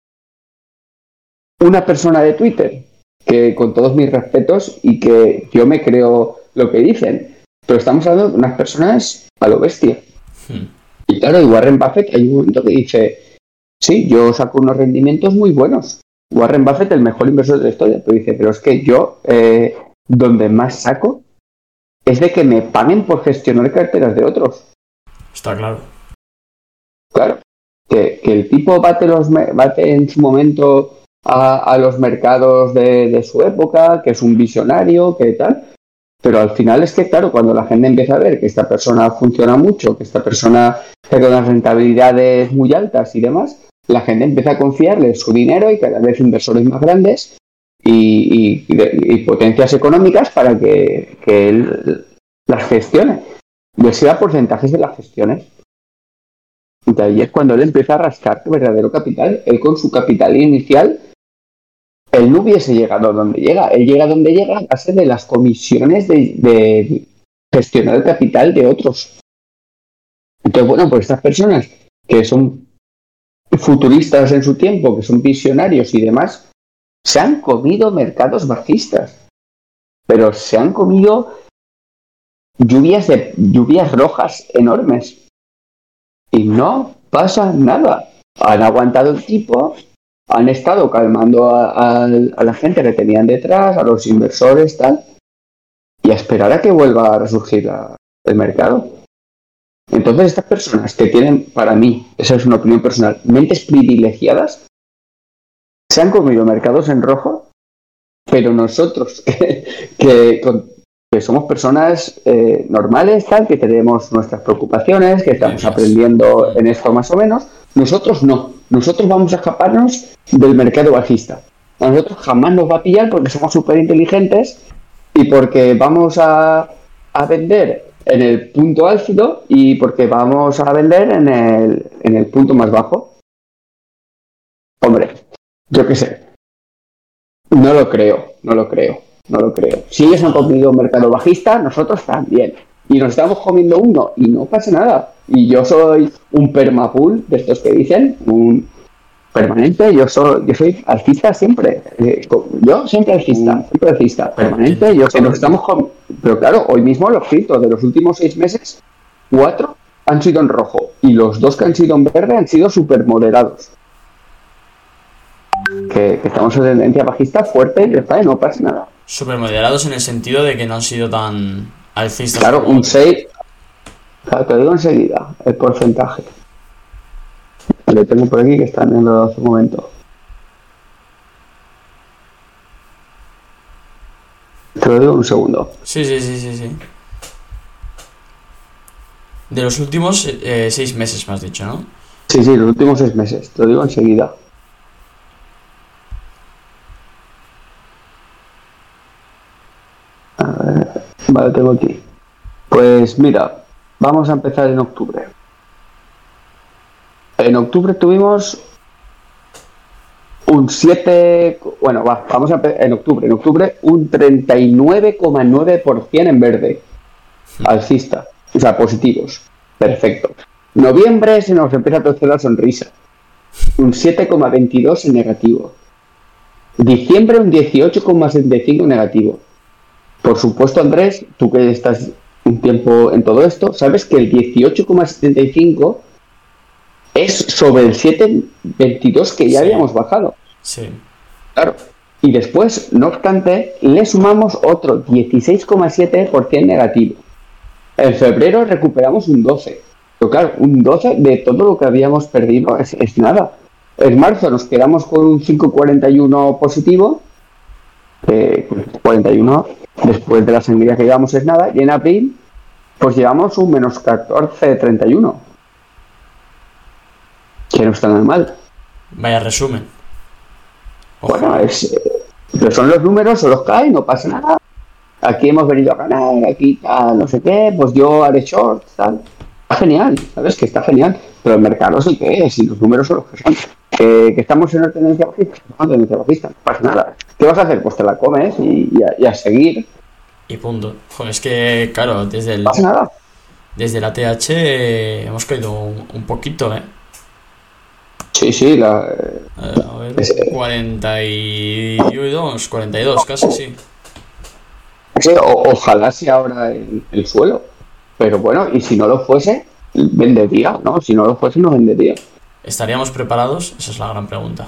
una persona de Twitter, que con todos mis respetos y que yo me creo lo que dicen, pero estamos hablando de unas personas a lo bestia. Hmm. Y claro, y Warren Buffett hay un momento que dice, sí, yo saco unos rendimientos muy buenos. Warren Buffett, el mejor inversor de la historia, pero dice, pero es que yo, eh, donde más saco es de que me paguen por gestionar carteras de otros. Está claro. Claro, que, que el tipo bate, los, bate en su momento a, a los mercados de, de su época, que es un visionario, que tal, pero al final es que, claro, cuando la gente empieza a ver que esta persona funciona mucho, que esta persona tiene unas rentabilidades muy altas y demás, la gente empieza a confiarle su dinero y cada vez inversores más grandes y, y, y, y potencias económicas para que, que él las gestione. Y él se da porcentajes de las gestiones. Y ahí es cuando él empieza a rascar su verdadero capital. Él con su capital inicial, él no hubiese llegado a donde llega. Él llega a donde llega a base de las comisiones de, de gestionar el capital de otros. Entonces, bueno, pues estas personas que son futuristas en su tiempo, que son visionarios y demás, se han comido mercados bajistas. Pero se han comido lluvias de lluvias rojas enormes. Y no pasa nada. Han aguantado el tipo, han estado calmando a, a, a la gente que tenían detrás, a los inversores, tal, y a esperar a que vuelva a resurgir la, el mercado. Entonces estas personas que tienen, para mí, esa es una opinión personal, mentes privilegiadas, se han comido mercados en rojo, pero nosotros que, que, que somos personas eh, normales, tal, que tenemos nuestras preocupaciones, que estamos aprendiendo en esto más o menos, nosotros no. Nosotros vamos a escaparnos del mercado bajista. A nosotros jamás nos va a pillar porque somos súper inteligentes y porque vamos a, a vender en el punto álgido y porque vamos a vender en el, en el punto más bajo. Hombre, yo qué sé. No lo creo, no lo creo, no lo creo. Si ellos han comido un mercado bajista, nosotros también. Y nos estamos comiendo uno y no pasa nada. Y yo soy un permapool de estos que dicen, un permanente, yo soy, yo soy alcista siempre. Eh, yo siempre alcista, siempre alcista, permanente, yo que nos estamos comiendo. Pero claro, hoy mismo lo he escrito, de los últimos seis meses, cuatro han sido en rojo. Y los dos que han sido en verde han sido súper moderados. Que, que estamos en tendencia bajista fuerte y está, y no pasa nada. Súper moderados en el sentido de que no han sido tan alcistas. Claro, un seis. Claro, te digo enseguida el porcentaje. Lo tengo por aquí que está en el hace un momento. Te lo digo un segundo. Sí, sí, sí, sí, sí. De los últimos eh, seis meses me has dicho, ¿no? Sí, sí, los últimos seis meses. Te lo digo enseguida. A ver, vale, tengo aquí. Pues mira, vamos a empezar en octubre. En octubre tuvimos un siete, bueno, va, vamos a empezar en octubre. En octubre un treinta y nueve coma nueve por ciento en verde, alcista, o sea, positivos. Perfecto. Noviembre se nos empieza a torcer la sonrisa. Un siete coma veintidós en negativo. Diciembre un dieciocho coma setenta y cinco en negativo. Por supuesto, Andrés, tú que estás un tiempo en todo esto, sabes que el dieciocho coma setenta y cinco es sobre el siete coma veintidós que ya sí habíamos bajado. Sí. Claro. Y después, no obstante, le sumamos otro dieciséis coma siete por ciento negativo. En febrero recuperamos un doce. Pero claro, un doce de todo lo que habíamos perdido es, es nada. En marzo nos quedamos con un cinco coma cuarenta y uno positivo. Eh, cuarenta y uno después de la sangría que llevamos es nada. Y en abril, pues llevamos un menos catorce coma treinta y uno. Que no está nada mal. Vaya resumen. Ojo. Bueno, es, eh, son los números, se los caen, no pasa nada. Aquí hemos venido a ganar, aquí tal, no sé qué, pues yo haré short, tal. Está genial, ¿sabes? Que está genial. Pero el mercado sí que es, y los números son los que son. Que, que estamos en una tendencia bajista, no, tendencia bajista, no pasa nada. ¿Qué vas a hacer? Pues te la comes y, y, a, y a seguir. Y punto. Joder, es que, claro, desde el... No pasa nada. Desde la T H eh, hemos caído un, un poquito, ¿eh? Sí, sí, la... Eh, a ver, cuarenta y dos, cuarenta y dos casi, sí. Sí, o, ojalá sea ahora el, el suelo. Pero bueno, y si no lo fuese, vendería, ¿no? Si no lo fuese, no vendería. ¿Estaríamos preparados? Esa es la gran pregunta.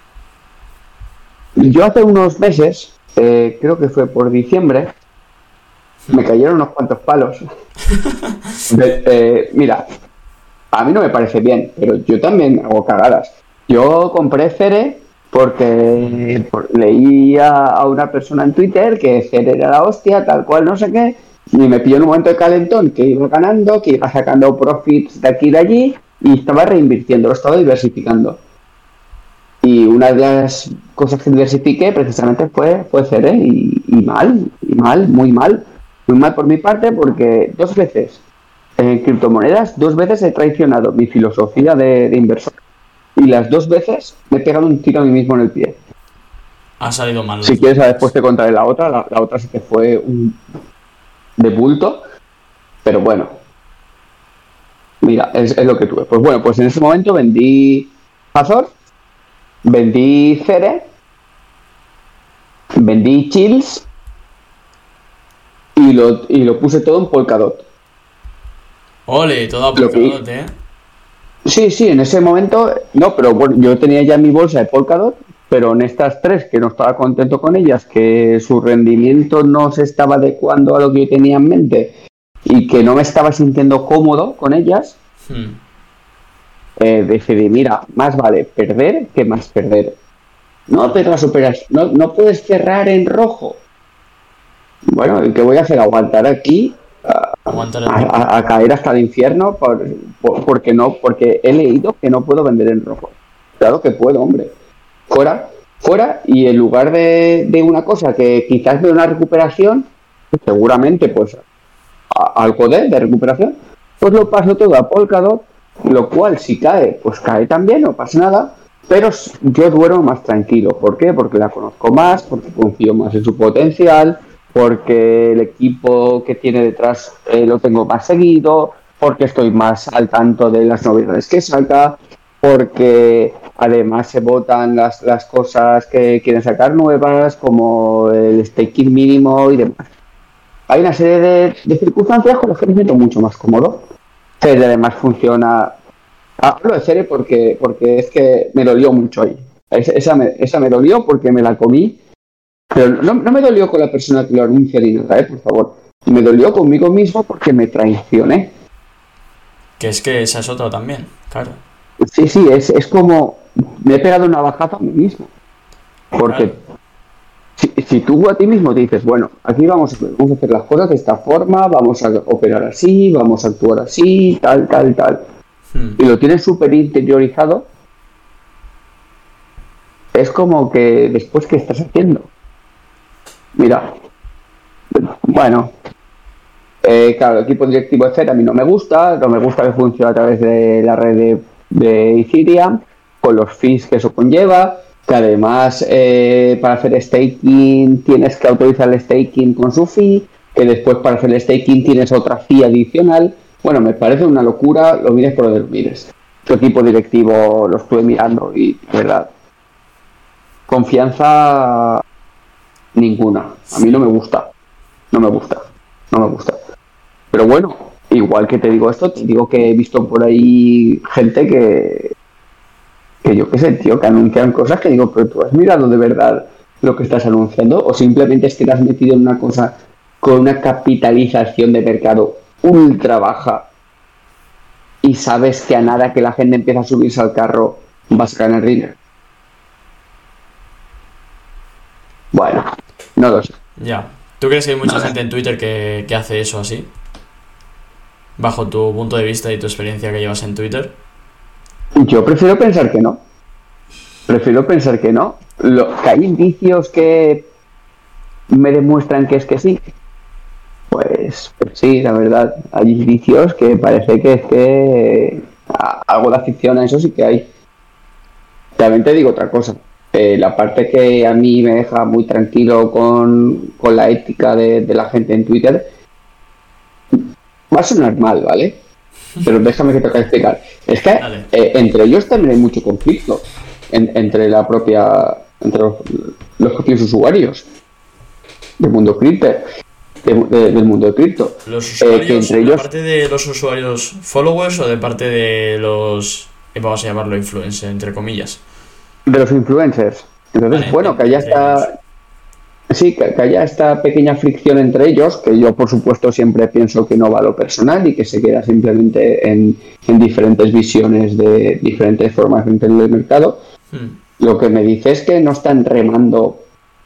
Yo hace unos meses, eh, creo que fue por diciembre, me cayeron unos cuantos palos. de, eh, mira, a mí no me parece bien, pero yo también hago cagadas. Yo compré Cere porque por, leía a una persona en Twitter que Cere era la hostia, tal cual, no sé qué, y me pilló en un momento de calentón que iba ganando, que iba sacando profits de aquí y de allí, y estaba reinvirtiendo, lo estaba diversificando. Y una de las cosas que diversifiqué precisamente fue, fue Cere, y, y mal, y mal, muy mal. Muy mal por mi parte porque dos veces en criptomonedas, dos veces he traicionado mi filosofía de, de inversor. Y las dos veces me he pegado un tiro a mí mismo en el pie. Ha salido mal. Si quieres, después te contaré la otra. La, la otra sí que fue un de bulto. Pero bueno. Mira, es, es lo que tuve. Pues bueno, pues en ese momento vendí Azor, vendí Cere, vendí Chills y lo, y lo puse todo en Polkadot. Ole, todo a Polkadot, ¿eh? Sí, sí, en ese momento, no, pero bueno, yo tenía ya mi bolsa de Polkadot, pero en estas tres que no estaba contento con ellas, que su rendimiento no se estaba adecuando a lo que yo tenía en mente y que no me estaba sintiendo cómodo con ellas, hmm. eh, decidí, mira, más vale perder que más perder. No te las operas, no, no puedes cerrar en rojo. Bueno, ¿qué voy a hacer? Aguantar aquí a, a, a caer hasta el infierno por, por, porque no, porque he leído que no puedo vender en rojo. Claro que puedo, hombre. Fuera, fuera, y en lugar de, de una cosa que quizás de una recuperación, seguramente pues a, algo de, de recuperación, pues lo paso todo a Polkadot, lo cual si cae, pues cae también, no pasa nada, pero yo duermo más tranquilo. ¿Por qué? Porque la conozco más, porque confío más en su potencial, porque el equipo que tiene detrás eh, lo tengo más seguido, porque estoy más al tanto de las novedades que saca, porque además se votan las, las cosas que quieren sacar nuevas, como el staking mínimo y demás. Hay una serie de, de circunstancias con las que me siento mucho más cómodo. Cere además funciona... Hablo de Cere porque, porque es que me dolió mucho ahí. Esa, esa, me, esa me dolió porque me la comí. Pero no, no me dolió con la persona que lo anuncia ni nada, ¿eh? Por favor. Me dolió conmigo mismo porque me traicioné. Que es que esa es otra también, claro. Sí, sí, es, es como... Me he pegado una bajada a mí mismo. Porque claro. si, si tú a ti mismo te dices, bueno, aquí vamos, vamos a hacer las cosas de esta forma, vamos a operar así, vamos a actuar así, tal, tal, tal. Hmm. Y lo tienes súper interiorizado, es como que después, ¿qué estás haciendo? Mira, bueno, eh, claro, el equipo directivo de Cere a mí no me gusta, no me gusta que funcione a través de la red de, de Ethereum, con los fees que eso conlleva, que además eh, para hacer staking tienes que autorizar el staking con su fee, que después para hacer el staking tienes otra fee adicional. Bueno, me parece una locura, lo mires por donde lo mires. Su equipo directivo lo estuve mirando y, de verdad, confianza... ninguna. A mí no me gusta. No me gusta. No me gusta. Pero bueno, igual que te digo esto, te digo que he visto por ahí gente que... que yo qué sé, tío, que anuncian cosas que digo, pero tú has mirado de verdad lo que estás anunciando, o simplemente es que te has metido en una cosa con una capitalización de mercado ultra baja y sabes que a nada que la gente empieza a subirse al carro vas a ganar dinero. Bueno, no lo sé. Ya. ¿Tú crees que hay mucha no, gente en Twitter que, que hace eso así? Bajo tu punto de vista y tu experiencia que llevas en Twitter. Yo prefiero pensar que no. Prefiero pensar que no. Lo, que hay indicios que me demuestran que es que sí. Pues, pues sí, la verdad. Hay indicios que parece que es que a, algo de afición a eso sí que hay. También te digo otra cosa. Eh, la parte que a mí me deja muy tranquilo con, con la ética de, de la gente en Twitter va a sonar mal, ¿vale? Pero déjame que te acabe de explicar. Es que eh, entre ellos también hay mucho conflicto en, entre la propia entre los, los propios usuarios del mundo cripto, de, de, del mundo de cripto. Los usuarios, eh, que entre ellos, ¿de parte de los usuarios followers o de parte de los, vamos a llamarlo influencers, entre comillas? De los influencers. Entonces, vale, bueno, que haya esta sí, que, que haya esta pequeña fricción entre ellos, que yo por supuesto siempre pienso que no va a lo personal y que se queda simplemente en, en diferentes visiones de diferentes formas de entender el mercado. Hmm. Lo que me dice es que no están remando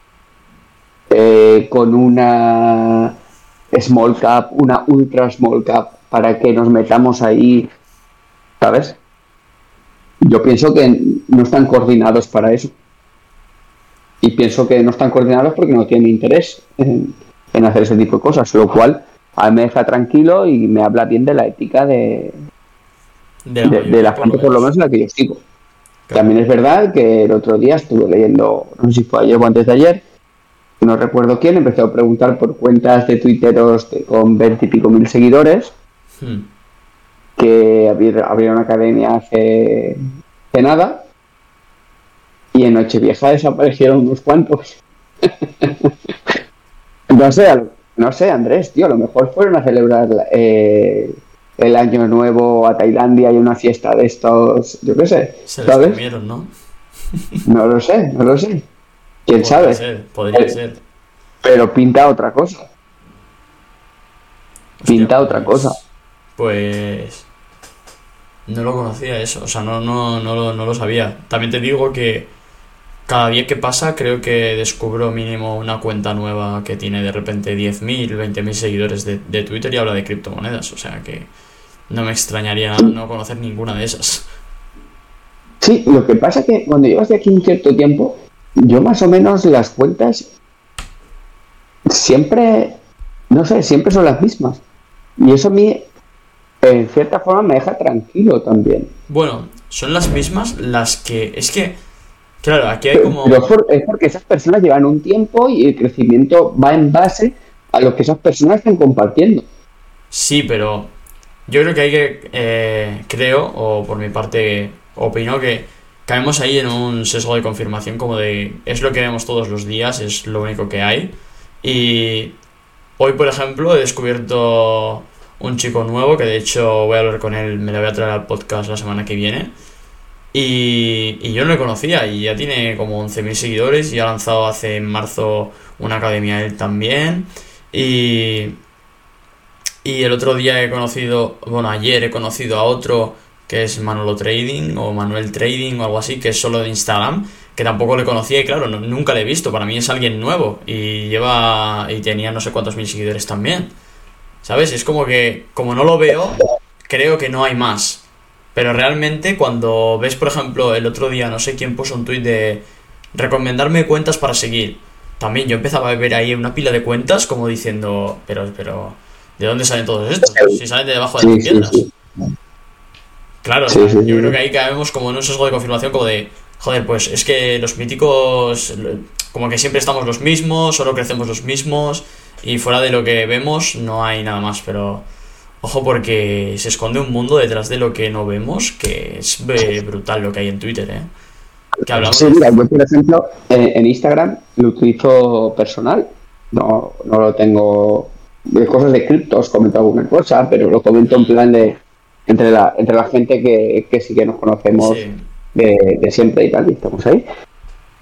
eh, con una small cap, una ultra small cap, para que nos metamos ahí, ¿sabes? Yo pienso que no están coordinados para eso. Y pienso que no están coordinados porque no tienen interés en, en hacer ese tipo de cosas, lo cual a mí me deja tranquilo y me habla bien de la ética de, de, de, de la gente, por lo menos en la que yo sigo. Claro. También es verdad que el otro día estuve leyendo, no sé si fue ayer o antes de ayer, no recuerdo quién, empezó a preguntar por cuentas de tuiteros de, con veinte y pico mil seguidores, hmm. que abrieron una academia hace, hace nada. Y en Nochevieja desaparecieron unos cuantos. no sé, no sé, Andrés, tío, a lo mejor fueron a celebrar eh, el año nuevo a Tailandia y una fiesta de estos, yo qué sé, se ¿sabes? Les comieron, ¿no? no lo sé, no lo sé. ¿Quién podría sabe? Ser, podría eh, ser. Pero pinta otra cosa. Hostia, pinta pues, otra cosa. Pues no lo conocía eso, o sea, no, no, no, lo, no lo sabía. También te digo que cada día que pasa creo que descubro mínimo una cuenta nueva que tiene de repente diez mil, veinte mil seguidores de, de Twitter y habla de criptomonedas. O sea que no me extrañaría no conocer ninguna de esas. Sí, lo que pasa es que cuando llevas de aquí un cierto tiempo, yo más o menos las cuentas siempre, no sé, siempre son las mismas. Y eso a mí, en cierta forma, me deja tranquilo también. Bueno, son las mismas las que... Es que... Claro, aquí hay como... Pero es porque esas personas llevan un tiempo y el crecimiento va en base a lo que esas personas están compartiendo. Sí, pero yo creo que hay que... Eh, creo, o por mi parte opino que caemos ahí en un sesgo de confirmación como de... Es lo que vemos todos los días, es lo único que hay. Y hoy, por ejemplo, he descubierto un chico nuevo, que de hecho voy a hablar con él, me lo voy a traer al podcast la semana que viene. Y, y yo no le conocía y ya tiene como once mil seguidores y ha lanzado hace en marzo una academia él también. Y, y el otro día he conocido, bueno, ayer he conocido a otro que es Manolo Trading o Manuel Trading o algo así, que es solo de Instagram, que tampoco le conocía y claro, no, nunca le he visto. Para mí es alguien nuevo y lleva y tenía no sé cuántos mil seguidores también. ¿Sabes? Es como que, como no lo veo, creo que no hay más. Pero realmente cuando ves, por ejemplo, el otro día, no sé quién puso un tuit de recomendarme cuentas para seguir. También yo empezaba a ver ahí una pila de cuentas como diciendo, pero, pero, ¿de dónde salen todos estos? Si salen de debajo de las piedras. Sí, sí. Claro, sí, o sea, sí, yo sí. creo que ahí caemos como en un sesgo de confirmación como de, joder, pues es que los míticos, como que siempre estamos los mismos, solo crecemos los mismos y fuera de lo que vemos no hay nada más, pero... Ojo porque se esconde un mundo detrás de lo que no vemos, que es brutal lo que hay en Twitter, ¿eh? Que hablamos sí, mira, yo por ejemplo eh, en Instagram lo utilizo personal, no, no lo tengo de cosas de criptos, comento alguna cosa, pero lo comento en plan de entre la entre la gente que, que sí que nos conocemos sí. de, de siempre y tal, y estamos ahí.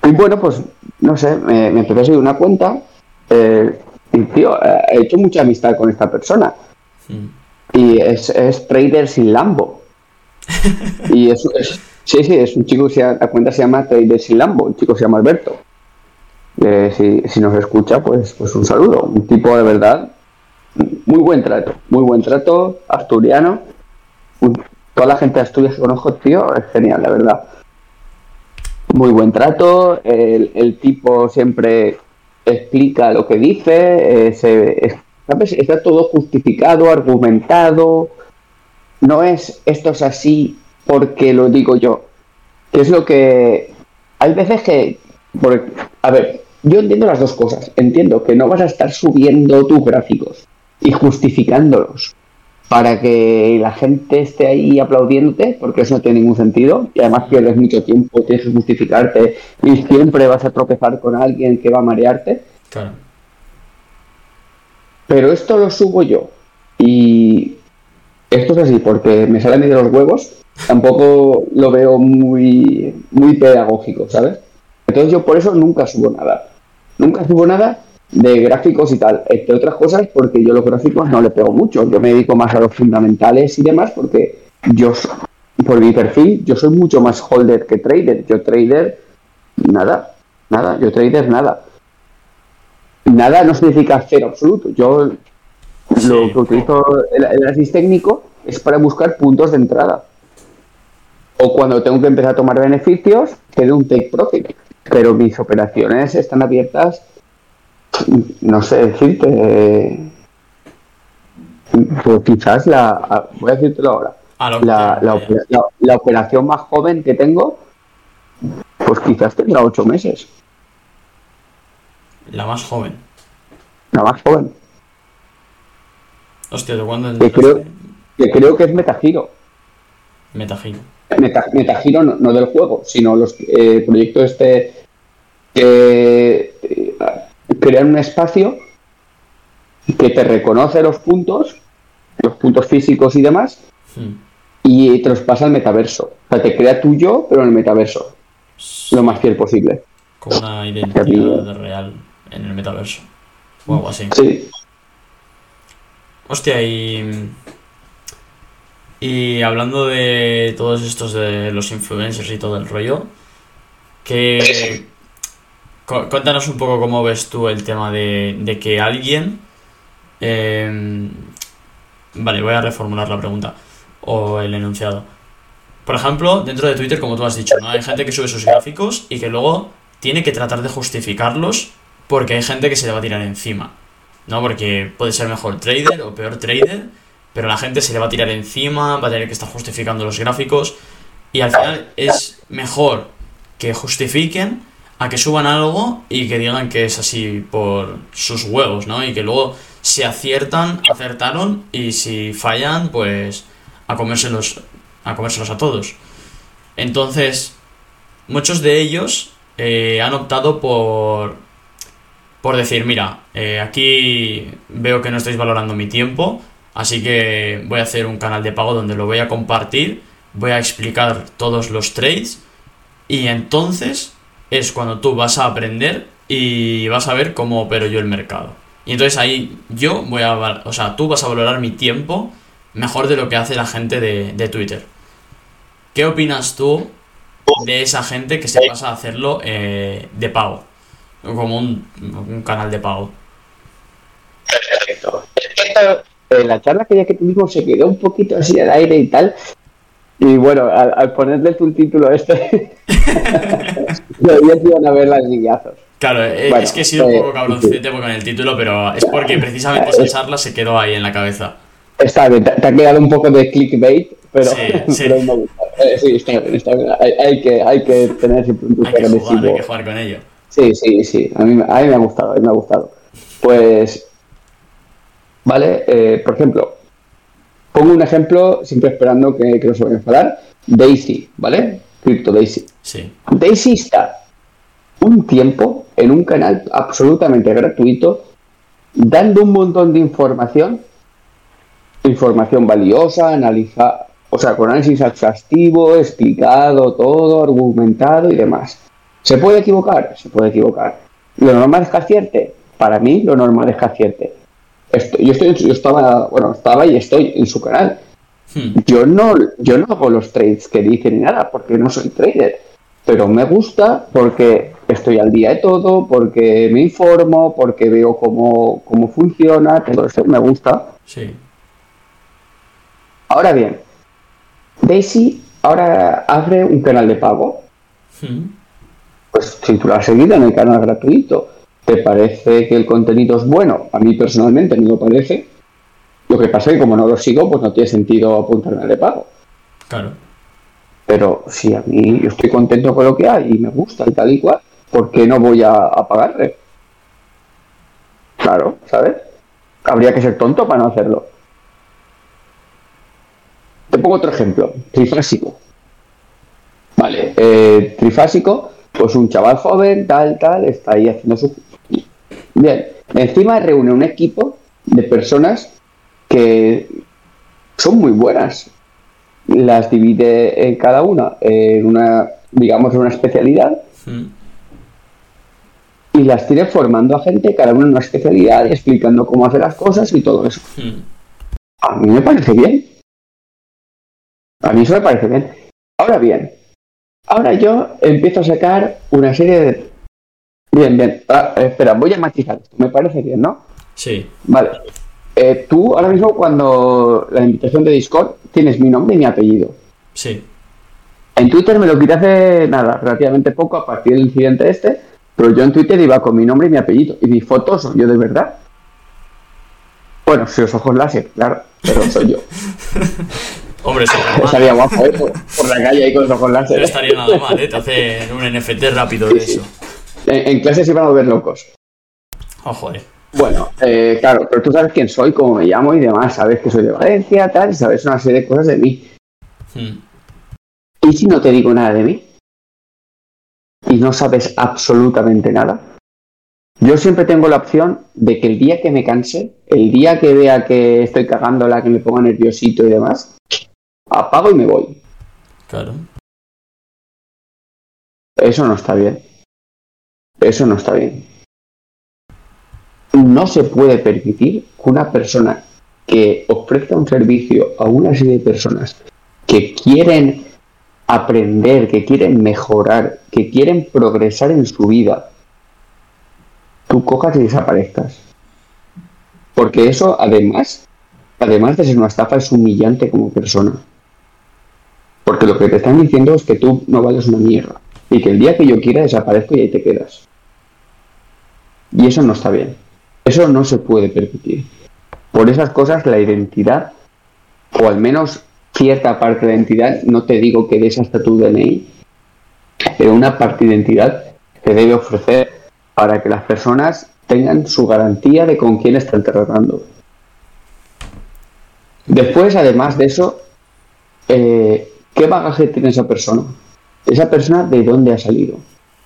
y bueno, pues, no sé, me, me empecé a seguir una cuenta eh, y, tío, eh, he hecho mucha amistad con esta persona. Mm. Y es, es Trader Sin Lambo. Y es, es, sí, sí, es un chico que se llama, la cuenta se llama Trader Sin Lambo, un chico se llama Alberto. Eh, si, si nos escucha, pues, pues un saludo. Un tipo de verdad, muy buen trato, muy buen trato, asturiano. Un, toda la gente de Asturias que conozco, tío, es genial, la verdad. Muy buen trato, el, el tipo siempre explica lo que dice, eh, se, es, ¿sabes? Está todo justificado, argumentado. No es esto es así porque lo digo yo. Que es lo que... Hay veces que... Por, a ver, yo entiendo las dos cosas. Entiendo que no vas a estar subiendo tus gráficos y justificándolos para que la gente esté ahí aplaudiéndote, porque eso no tiene ningún sentido, y además pierdes mucho tiempo, tienes que justificarte, y siempre vas a tropezar con alguien que va a marearte. Claro. Pero esto lo subo yo, y esto es así, porque me sale a mí de los huevos, tampoco lo veo muy, muy pedagógico, ¿sabes? Entonces yo por eso nunca subo nada. Nunca subo nada de gráficos y tal, entre otras cosas porque yo los gráficos no le pego mucho, yo me dedico más a los fundamentales y demás porque yo, por mi perfil, yo soy mucho más holder que trader, yo trader nada, nada, yo trader nada. Nada no significa cero absoluto, yo sí. Lo que utilizo el, el análisis técnico es para buscar puntos de entrada. O cuando tengo que empezar a tomar beneficios, que de un take profit, pero mis operaciones están abiertas. No sé decirte, eh, pues quizás la, voy a decírtelo ahora, ah, no, la, la, opera, la, la operación más joven que tengo, pues quizás tendrá ocho meses. La más joven. La más joven. Hostia, ¿de cuándo? Que creo, que creo que es Metagiro. Metagiro. Meta, Metagiro no, no del juego, sino los eh, proyectos este que eh, crean un espacio que te reconoce los puntos, los puntos físicos y demás, hmm. y te los pasa al metaverso. O sea, te crea tuyo, pero en el metaverso. Sí. Lo más fiel posible. Como una identidad real en el metaverso. O algo así. Sí. Hostia, y... Y hablando de todos estos de los influencers y todo el rollo, que... Cuéntanos un poco cómo ves tú el tema de, de que alguien... Eh, vale, voy a reformular la pregunta o el enunciado. Por ejemplo, dentro de Twitter, como tú has dicho, ¿no? Hay gente que sube sus gráficos y que luego tiene que tratar de justificarlos porque hay gente que se le va a tirar encima, ¿no? Porque puede ser mejor trader o peor trader, pero la gente se le va a tirar encima, va a tener que estar justificando los gráficos y al final es mejor que justifiquen a que suban algo y que digan que es así por sus huevos, ¿no? Y que luego si aciertan, acertaron y si fallan, pues a comérselos, a comérselos a todos. Entonces, muchos de ellos eh, han optado por, por decir, mira, eh, aquí veo que no estáis valorando mi tiempo, así que voy a hacer un canal de pago donde lo voy a compartir, voy a explicar todos los trades y entonces es cuando tú vas a aprender y vas a ver cómo opero yo el mercado. Y entonces ahí yo voy a... O sea, tú vas a valorar mi tiempo mejor de lo que hace la gente de, de Twitter. ¿Qué opinas tú de esa gente que se pasa a hacerlo eh, de pago? Como un, un canal de pago. Perfecto. La charla que ya que tuvimos se quedó un poquito así al aire y tal. Y bueno, al, al ponerle tu título este, ya se iban a ver las guillazos. Claro, eh, bueno, es que he sido eh, un poco cabroncete con el título, pero es porque precisamente esa charla se quedó ahí en la cabeza. Está bien, te, te ha quedado un poco de clickbait, pero, sí, sí. pero me gusta. Eh, sí, está bien, está bien. Hay, hay, que, hay que tener siempre un hay que jugar, hay que jugar con ello. Sí, sí, sí, a mí, a mí me ha gustado, a mí me ha gustado. Pues, vale, eh, por ejemplo, pongo un ejemplo, siempre esperando que, que no se vayan a enfadar. Daisy, ¿vale? Crypto Daisy. Sí. Daisy está un tiempo en un canal absolutamente gratuito, dando un montón de información, información valiosa, analiza, o sea, con análisis exhaustivo, explicado todo, argumentado y demás. ¿Se puede equivocar? Se puede equivocar. ¿Lo normal es que acierte? Para mí, lo normal es que acierte. Estoy, yo, estoy, yo estaba, bueno, estaba y estoy en su canal. Hmm. Yo no, yo no hago los trades que dicen ni nada, porque no soy trader. Pero me gusta porque estoy al día de todo, porque me informo, porque veo cómo, cómo funciona, todo eso me gusta. Sí. Ahora bien, Daisy ahora abre un canal de pago. Hmm. Pues si tú lo has seguido en el canal gratuito, ¿te parece que el contenido es bueno? A mí personalmente me lo parece. Lo que pasa es que como no lo sigo, pues no tiene sentido apuntarme al de pago. Claro. Pero si a mí yo estoy contento con lo que hay y me gusta y tal y cual, ¿por qué no voy a, a pagarle? Claro, ¿sabes? Habría que ser tonto para no hacerlo. Te pongo otro ejemplo. Trifásico. Vale, eh, Trifásico, pues un chaval joven, tal, tal, está ahí haciendo su... Bien, encima reúne un equipo de personas que son muy buenas. Las divide en cada una en una, digamos, en una especialidad. Mm. Y las tiene formando a gente, cada una en una especialidad, y explicando cómo hacer las cosas y todo eso. Mm. A mí me parece bien. A mí eso me parece bien. Ahora bien, ahora yo empiezo a sacar una serie de... Bien, bien. Ah, espera, voy a matizar esto. Me parece bien, ¿no? Sí. Vale. Eh, tú ahora mismo cuando la invitación de Discord tienes mi nombre y mi apellido. Sí. En Twitter me lo quité hace nada, relativamente poco a partir del incidente este, pero yo en Twitter iba con mi nombre y mi apellido y mis fotos soy yo de verdad. Bueno, si los ojos láser, claro, pero soy yo. Hombre, estaría guapo, ¿eh? Por, por la calle ahí con los ojos láser. No estaría nada mal, ¿eh? Te hacen un N F T rápido de eso. En, en clase se iban a volver locos. Ojo, eh. Bueno, eh, claro, pero tú sabes quién soy, cómo me llamo y demás, sabes que soy de Valencia, tal, y sabes una serie de cosas de mí. Hmm. ¿Y si no te digo nada de mí? ¿Y no sabes absolutamente nada? Yo siempre tengo la opción de que el día que me canse, el día que vea que estoy cagándola, que me ponga nerviosito y demás, apago y me voy. Claro. Eso no está bien. Eso no está bien. No se puede permitir que una persona que ofrezca un servicio a una serie de personas que quieren aprender, que quieren mejorar, que quieren progresar en su vida, tú cojas y desaparezcas. Porque eso, además, además de ser una estafa, es humillante como persona. Porque lo que te están diciendo es que tú no vales una mierda. Y que el día que yo quiera desaparezco y ahí te quedas. Y eso no está bien. Eso no se puede permitir. Por esas cosas la identidad, o al menos cierta parte de la identidad, no te digo que des hasta tu D N I, pero una parte de identidad te debe ofrecer para que las personas tengan su garantía de con quién están tratando. Después, además de eso, eh, ¿qué bagaje tiene esa persona? Esa persona, ¿de dónde ha salido?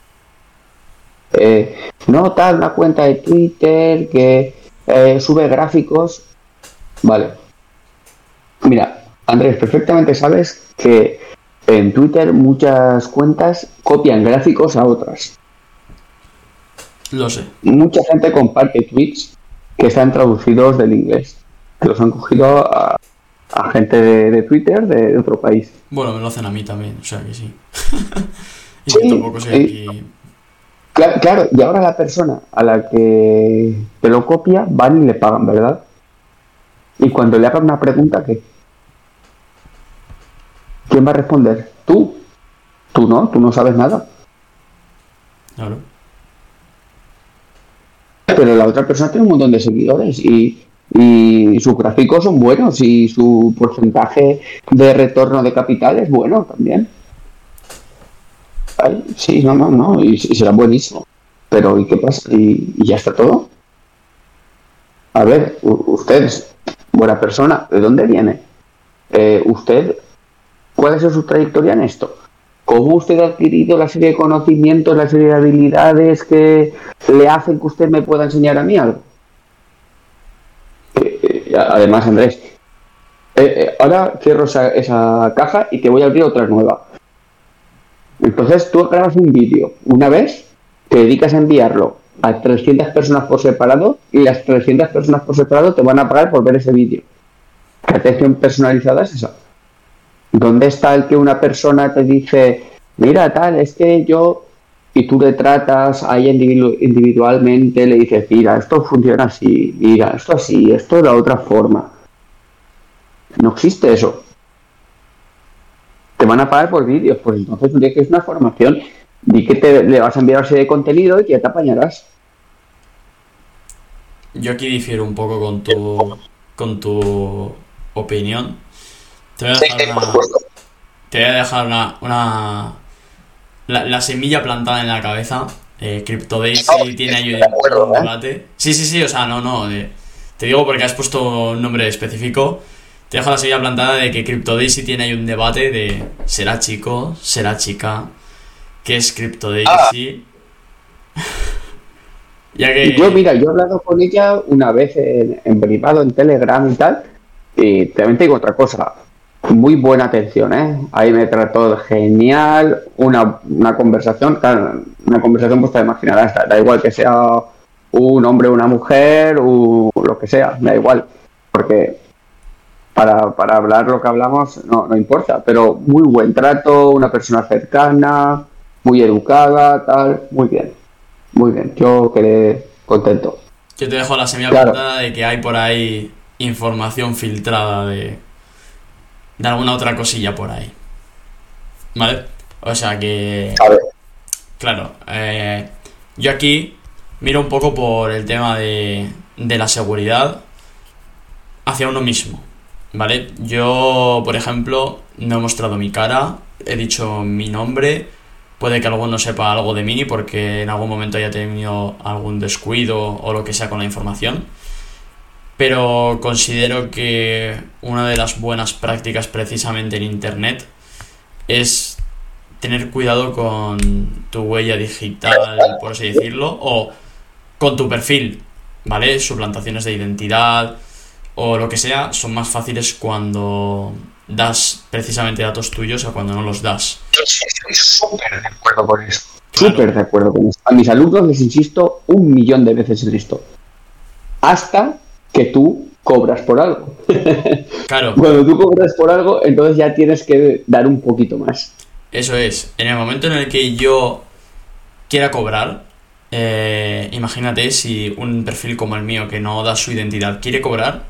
Eh, no tal, una cuenta de Twitter que eh, sube gráficos. Vale. Mira, Andrés, perfectamente sabes que en Twitter muchas cuentas copian gráficos a otras. Lo sé. Mucha gente comparte tweets que están traducidos del inglés, que los han cogido a, a gente de, de Twitter de, de otro país. Bueno, me lo hacen a mí también, o sea que sí. Y sí, tampoco soy eh, aquí... Claro, claro, y ahora la persona a la que te lo copia van y le pagan, ¿verdad? Y cuando le hagan una pregunta, ¿qué? ¿Quién va a responder? Tú. Tú no, tú no sabes nada. Claro. Pero la otra persona tiene un montón de seguidores y, y sus gráficos son buenos y su porcentaje de retorno de capital es bueno también. Ay, sí, no, no, no, y, y será buenísimo. Pero ¿y qué pasa? ¿Y, y ya está todo? A ver, u- usted es buena persona, ¿de dónde viene? Eh, ¿Usted cuál es su trayectoria en esto? ¿Cómo usted ha adquirido la serie de conocimientos, la serie de habilidades que le hacen que usted me pueda enseñar a mí algo? Eh, eh, además, Andrés, eh, eh, ahora cierro esa, esa caja y te voy a abrir otra nueva. Entonces tú grabas un vídeo una vez, te dedicas a enviarlo a trescientas personas por separado y las trescientas personas por separado te van a pagar por ver ese vídeo. ¿Qué atención personalizada es esa? ¿Dónde está el que una persona te dice, mira, tal, es que yo... y tú le tratas a ella individu- individualmente, le dices, mira, esto funciona así, mira, esto así, esto de la otra forma? No existe eso. Te van a pagar por vídeos, pues entonces tú tienes que es una formación. Di que te, le vas a enviar una serie de contenido y que ya te apañarás. Yo aquí difiero un poco con tu, con tu opinión. Te voy a dejar una, te voy a dejar una, una la, la semilla plantada en la cabeza. Eh, CryptoDaisy tiene ahí un, acuerdo, un ¿eh? debate. Sí, sí, sí, o sea, no, no. eh, te digo porque has puesto un nombre específico. Te dejo la semilla plantada de que CryptoDaisy tiene ahí un debate de ¿será chico? ¿Será chica? ¿Qué es CryptoDaisy? Ya que... Yo, mira, yo he hablado con ella una vez en, en privado, en Telegram y tal, y también te digo otra cosa. Muy buena atención, ¿eh? Ahí me trató genial, una, una conversación, claro, una conversación pues te imaginarás, da, da igual que sea un hombre o una mujer o lo que sea, me da igual, porque para, para hablar lo que hablamos no, no importa, pero muy buen trato, una persona cercana, muy educada, tal, muy bien, muy bien, yo quedé contento. Yo te dejo la semilla Claro. plantada de que hay por ahí información filtrada de, de alguna otra cosilla por ahí. ¿Vale? O sea que... A ver. Claro, eh, yo aquí miro un poco por el tema de, de la seguridad hacia uno mismo, ¿vale? Yo, por ejemplo, no he mostrado mi cara, he dicho mi nombre, puede que alguno sepa algo de mí porque en algún momento haya tenido algún descuido o lo que sea con la información, pero considero que una de las buenas prácticas precisamente en Internet es tener cuidado con tu huella digital, por así decirlo, o con tu perfil, ¿vale? Suplantaciones de identidad o lo que sea son más fáciles cuando das precisamente datos tuyos a cuando no los das. Estoy súper de acuerdo con eso. Claro. Súper de acuerdo con eso. A mis alumnos les insisto un millón de veces en esto. Hasta que tú cobras por algo. Claro, Cuando tú cobras por algo, entonces ya tienes que dar un poquito más. eso es. En el momento en el que yo quiera cobrar, eh, imagínate si un perfil como el mío que no da su identidad quiere cobrar,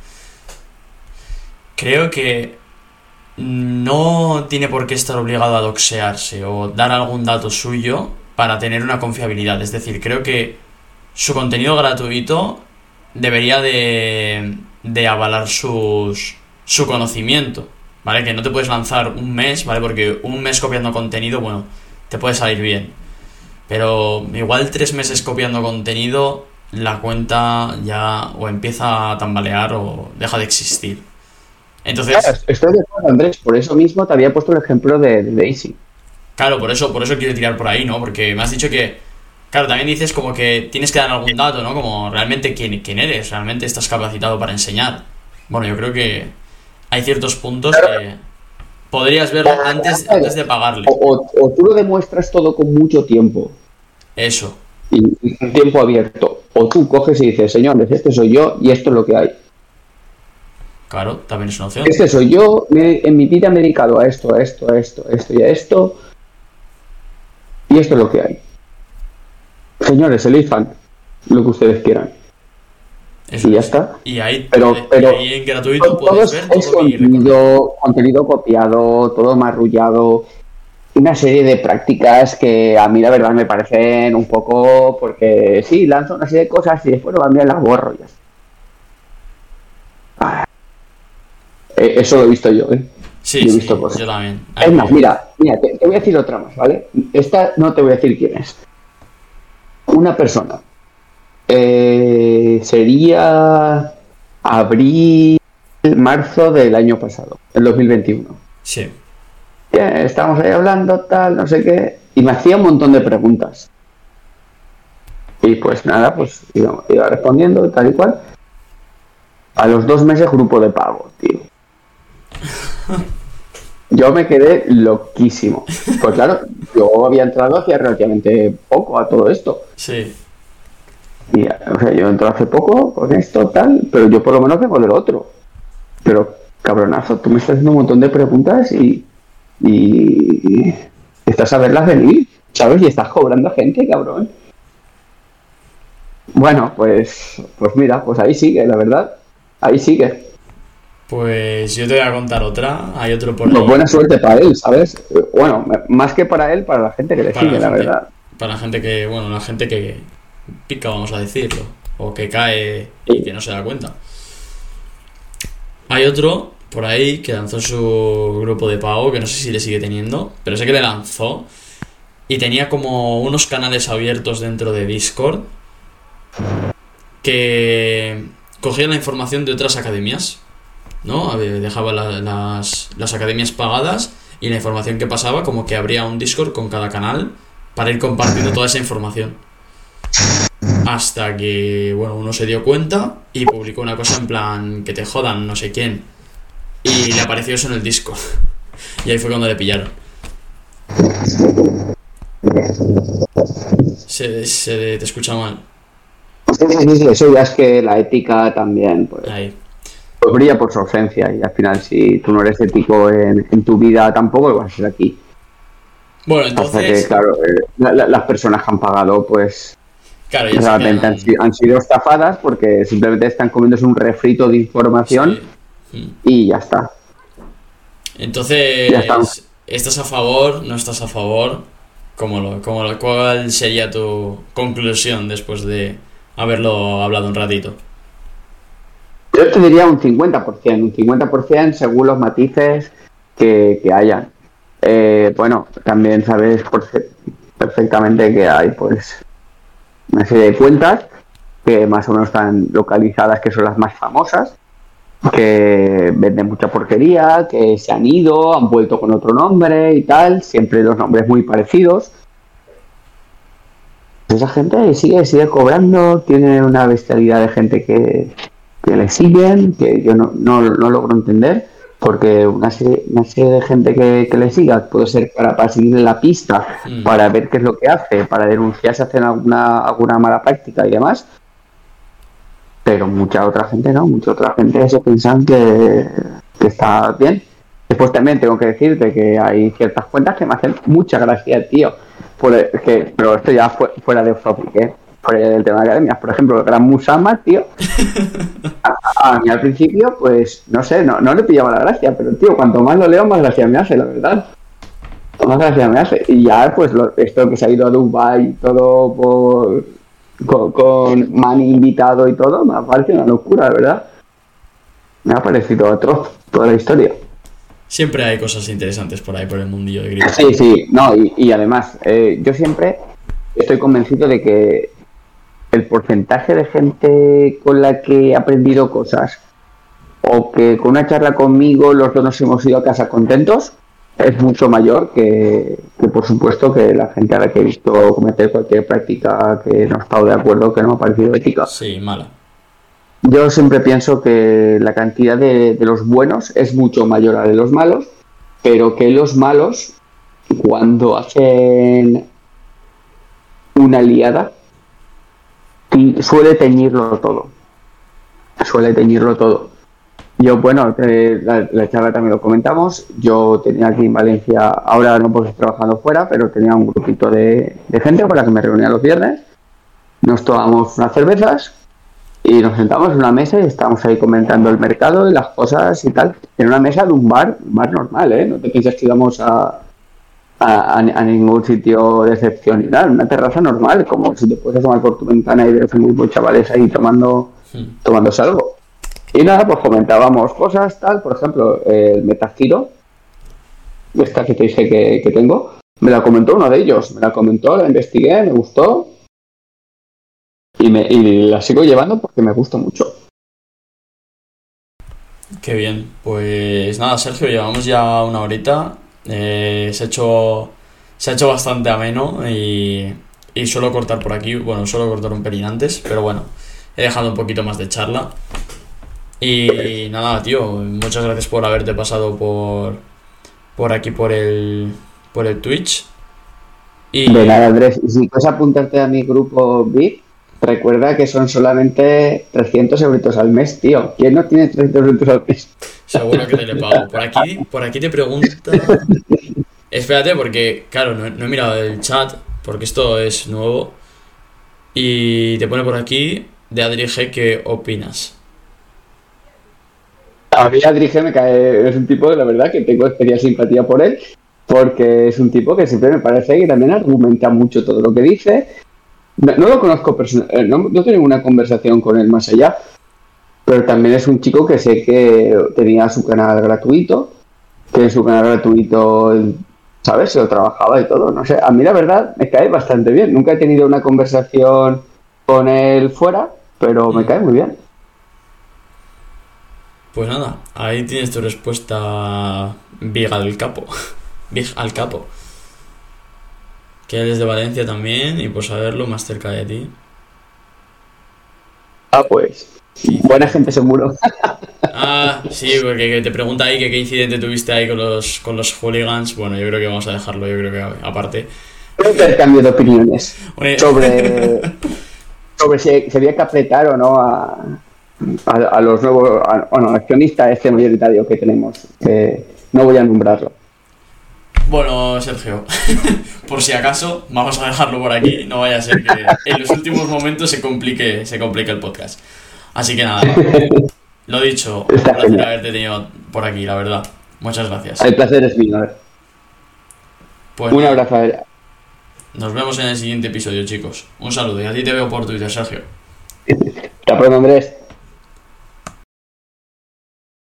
creo que no tiene por qué estar obligado a doxearse o dar algún dato suyo para tener una confiabilidad. Es decir, creo que su contenido gratuito debería de, de avalar sus, su conocimiento, ¿vale? Que no te puedes lanzar un mes, ¿vale? Porque un mes copiando contenido, bueno, te puede salir bien. Pero igual tres meses copiando contenido, la cuenta ya o empieza a tambalear o deja de existir. Entonces, Claro, estoy de acuerdo, Andrés. Por eso mismo te había puesto el ejemplo de, de Daisy. claro, por eso, por eso quiero tirar por ahí, ¿no? Porque me has dicho que, claro, también dices como que tienes que dar algún dato, ¿no? Como realmente quién, quién eres, realmente estás capacitado para enseñar. Bueno, yo creo que hay ciertos puntos que podrías verlo antes, antes de pagarle. O, o- o tú lo demuestras todo con mucho tiempo Eso, y, y un tiempo abierto. O tú coges y dices, señores, este soy yo y esto es lo que hay. claro, también es una opción. Este soy yo, me- en mi vida me he dedicado a esto, a esto, a esto, a esto y a esto. Y esto es lo que hay. Señores, elijan lo que ustedes quieran. Eso Y ya es. está. Y ahí, Pero- y pero ahí en gratuito Todo puedes es, ver es todo mi recorrido. contenido, contenido copiado, todo marrullado. Una serie de prácticas que a mí la verdad me parecen un poco porque sí, lanzo una serie de cosas y después lo cambian, las borro y ya está. Ah. Eh, Eso lo he visto yo, ¿eh? Sí, Yo he sí, visto cosas. yo también. Es más, mira, mira, te, te voy a decir otra más, ¿vale? Esta no te voy a decir quién es. Una persona. Eh, sería abril, marzo del año pasado, el dos mil veintiuno. Sí. Bien, estamos ahí hablando, tal, no sé qué, y me hacía un montón de preguntas. Y pues nada, pues iba, iba respondiendo, tal y cual. A los dos meses, grupo de pago, tío. yo me quedé loquísimo. Pues claro, yo había entrado hacía relativamente poco a todo esto. Sí. Y, o sea, yo entré hace poco con esto, tal, pero yo por lo menos vengo del otro. Pero, cabronazo, tú me estás haciendo un montón de preguntas y, y, y estás a verlas venir, ¿sabes? Y estás cobrando a gente, cabrón. Bueno, pues, pues mira, pues ahí sigue, la verdad. Ahí sigue. Pues yo te voy a contar otra. Hay otro por Pues ahí. buena suerte para él, ¿sabes? Bueno, más que para él, para la gente que le Para sigue, la la gente, verdad. para la gente que, bueno, la gente que pica, vamos a decirlo. O que cae y que no se da cuenta. Hay otro por ahí que lanzó su grupo de pago, que no sé si le sigue teniendo, pero sé que le lanzó. Y tenía como unos canales abiertos dentro de Discord que cogían la información de otras academias, ¿no? A ver, dejaba la- las, las academias pagadas y la información que pasaba, como que abría un Discord con cada canal para ir compartiendo toda esa información. Hasta que, bueno, uno se dio cuenta y publicó una cosa en plan, que te jodan, no sé quién. Y le apareció eso en el Discord. Y ahí fue cuando le pillaron. Se, se te escucha mal. Sí, sí, sí, eso ya es que la ética también, pues, Ahí. pues brilla por su ausencia. Y al final, si tú no eres ético en, en tu vida, tampoco lo vas a ser aquí. Bueno, Hasta que, entonces, claro, eh, la- la- las personas que han pagado, pues, claro, ya se realmente han, quedan. si- han sido estafadas porque simplemente están comiéndose un refrito de información Sí. Mm. y ya está. Ya está. Entonces, ¿estás a favor? ¿No estás a favor? ¿Cómo lo, cómo lo, ¿Cuál sería tu conclusión después de haberlo hablado un ratito? Yo te diría un cincuenta por ciento, un cincuenta por ciento según los matices que, que hayan. Eh, bueno, también sabes perfe- perfectamente que hay pues una serie de cuentas que más o menos están localizadas, que son las más famosas, que venden mucha porquería, que se han ido, han vuelto con otro nombre y tal, siempre los nombres muy parecidos. Esa gente sigue, sigue cobrando, tiene una bestialidad de gente que, que le siguen, que yo no, no, no logro entender, porque una serie, una serie de gente que, que le siga puede ser para, para seguirle la pista, Hmm. para ver qué es lo que hace, para denunciar si hacen alguna, alguna mala práctica y demás, pero mucha otra gente no, mucha otra gente se piensan que, que está bien. Después también tengo que decirte que hay ciertas cuentas que me hacen mucha gracia, tío. Por el- que, pero esto ya fue, fuera de off topic, ¿eh? Fuera del tema de academias. Por ejemplo, el Gran Musama, tío. A, a mí al principio, pues, no sé, no, no le pillaba la gracia, pero tío, cuanto más lo leo, más gracia me hace, la verdad. Más gracia me hace. Y ya, pues, lo, esto que se ha ido a Dubai y todo por, con, con Manny invitado y todo, me ha parecido una locura, la verdad. Me ha parecido atroz toda la historia. Siempre hay cosas interesantes por ahí, por el mundillo de Grito. Sí, sí, no, y, y además, eh, yo siempre estoy convencido de que el porcentaje de gente con la que he aprendido cosas o que con una charla conmigo los dos nos hemos ido a casa contentos es mucho mayor que, que por supuesto, que la gente a la que he visto cometer cualquier práctica que no he estado de acuerdo, que no me ha parecido ética. Sí, mala. Yo siempre pienso que la cantidad de, de los buenos es mucho mayor a la de los malos, pero que los malos, cuando hacen una liada, ti- suele teñirlo todo. Suele teñirlo todo. Yo, bueno, eh, la, la charla también lo comentamos. Yo tenía aquí en Valencia, ahora no porque estoy trabajando fuera, pero tenía un grupito de, de gente con la que me reunía los viernes. Nos tomamos unas cervezas y nos sentamos en una mesa y estábamos ahí comentando el mercado y las cosas y tal. En una mesa de un bar, un bar normal, ¿eh? No te pienses que íbamos a, a, a, a ningún sitio de excepción y tal. Una terraza normal, como si te puedes asomar por tu ventana y ves un grupo de chavales ahí tomando, Hmm. tomándose algo. Y nada, pues comentábamos cosas, tal. Por ejemplo, el Metagiro, esta que te dije que, que tengo, me la comentó uno de ellos. Me la comentó, la investigué, me gustó. Y, me, y la sigo llevando porque me gusta mucho. Qué bien. Pues nada, Sergio, llevamos ya una horita. Eh, se ha hecho, se ha hecho bastante ameno y, y suelo cortar por aquí. Bueno, suelo cortar un pelín antes, pero bueno, he dejado un poquito más de charla. Y nada, tío, muchas gracias por haberte pasado por, por aquí por el por el Twitch. Y de nada, Andrés. Y si puedes apuntarte a mi grupo V I P, recuerda que son solamente trescientos euros al mes, tío. ¿Quién no tiene trescientos euros al mes? seguro que te le pago. Por aquí, por aquí te pregunta. Espérate, porque, claro, no, no he mirado el chat, porque esto es nuevo. Y te pone por aquí, de Adri G, ¿qué opinas? A mí Adri G me cae, es un tipo de la verdad que tengo especial simpatía por él, porque es un tipo que siempre me parece que también argumenta mucho todo lo que dice. No, no lo conozco personalmente, no, no tengo una conversación con él más allá, pero también es un chico que sé que tenía su canal gratuito, que en su canal gratuito, ¿sabes? Se lo trabajaba y todo, no sé. A mí la verdad me cae bastante bien. Nunca he tenido una conversación con él fuera, pero me Mm. cae muy bien. Pues nada, ahí tienes tu respuesta Big al capo. Big al capo. Que él es de Valencia también, y por saberlo, más cerca de ti. Ah, pues. Sí. Buena gente seguro. Ah, sí, porque que te pregunta ahí que qué incidente tuviste ahí con los, con los hooligans. Bueno, yo creo que vamos a dejarlo, yo creo que aparte. Intercambio de opiniones Oye, sobre, sobre si se había que apretar o no a, a, a los nuevos, a- bueno, al accionista este mayoritario que tenemos. Que no voy a nombrarlo. Bueno, Sergio, por si acaso, vamos a dejarlo por aquí. No vaya a ser que en los últimos momentos se complique, se complique el podcast. Así que nada, lo dicho, un Está placer genial. haberte tenido por aquí, la verdad. Muchas gracias. El placer es mío. Pues Un nada, abrazo. A ver. nos vemos en el siguiente episodio, chicos. Un saludo y a ti te veo por Twitter, Sergio. Hasta pronto, Andrés.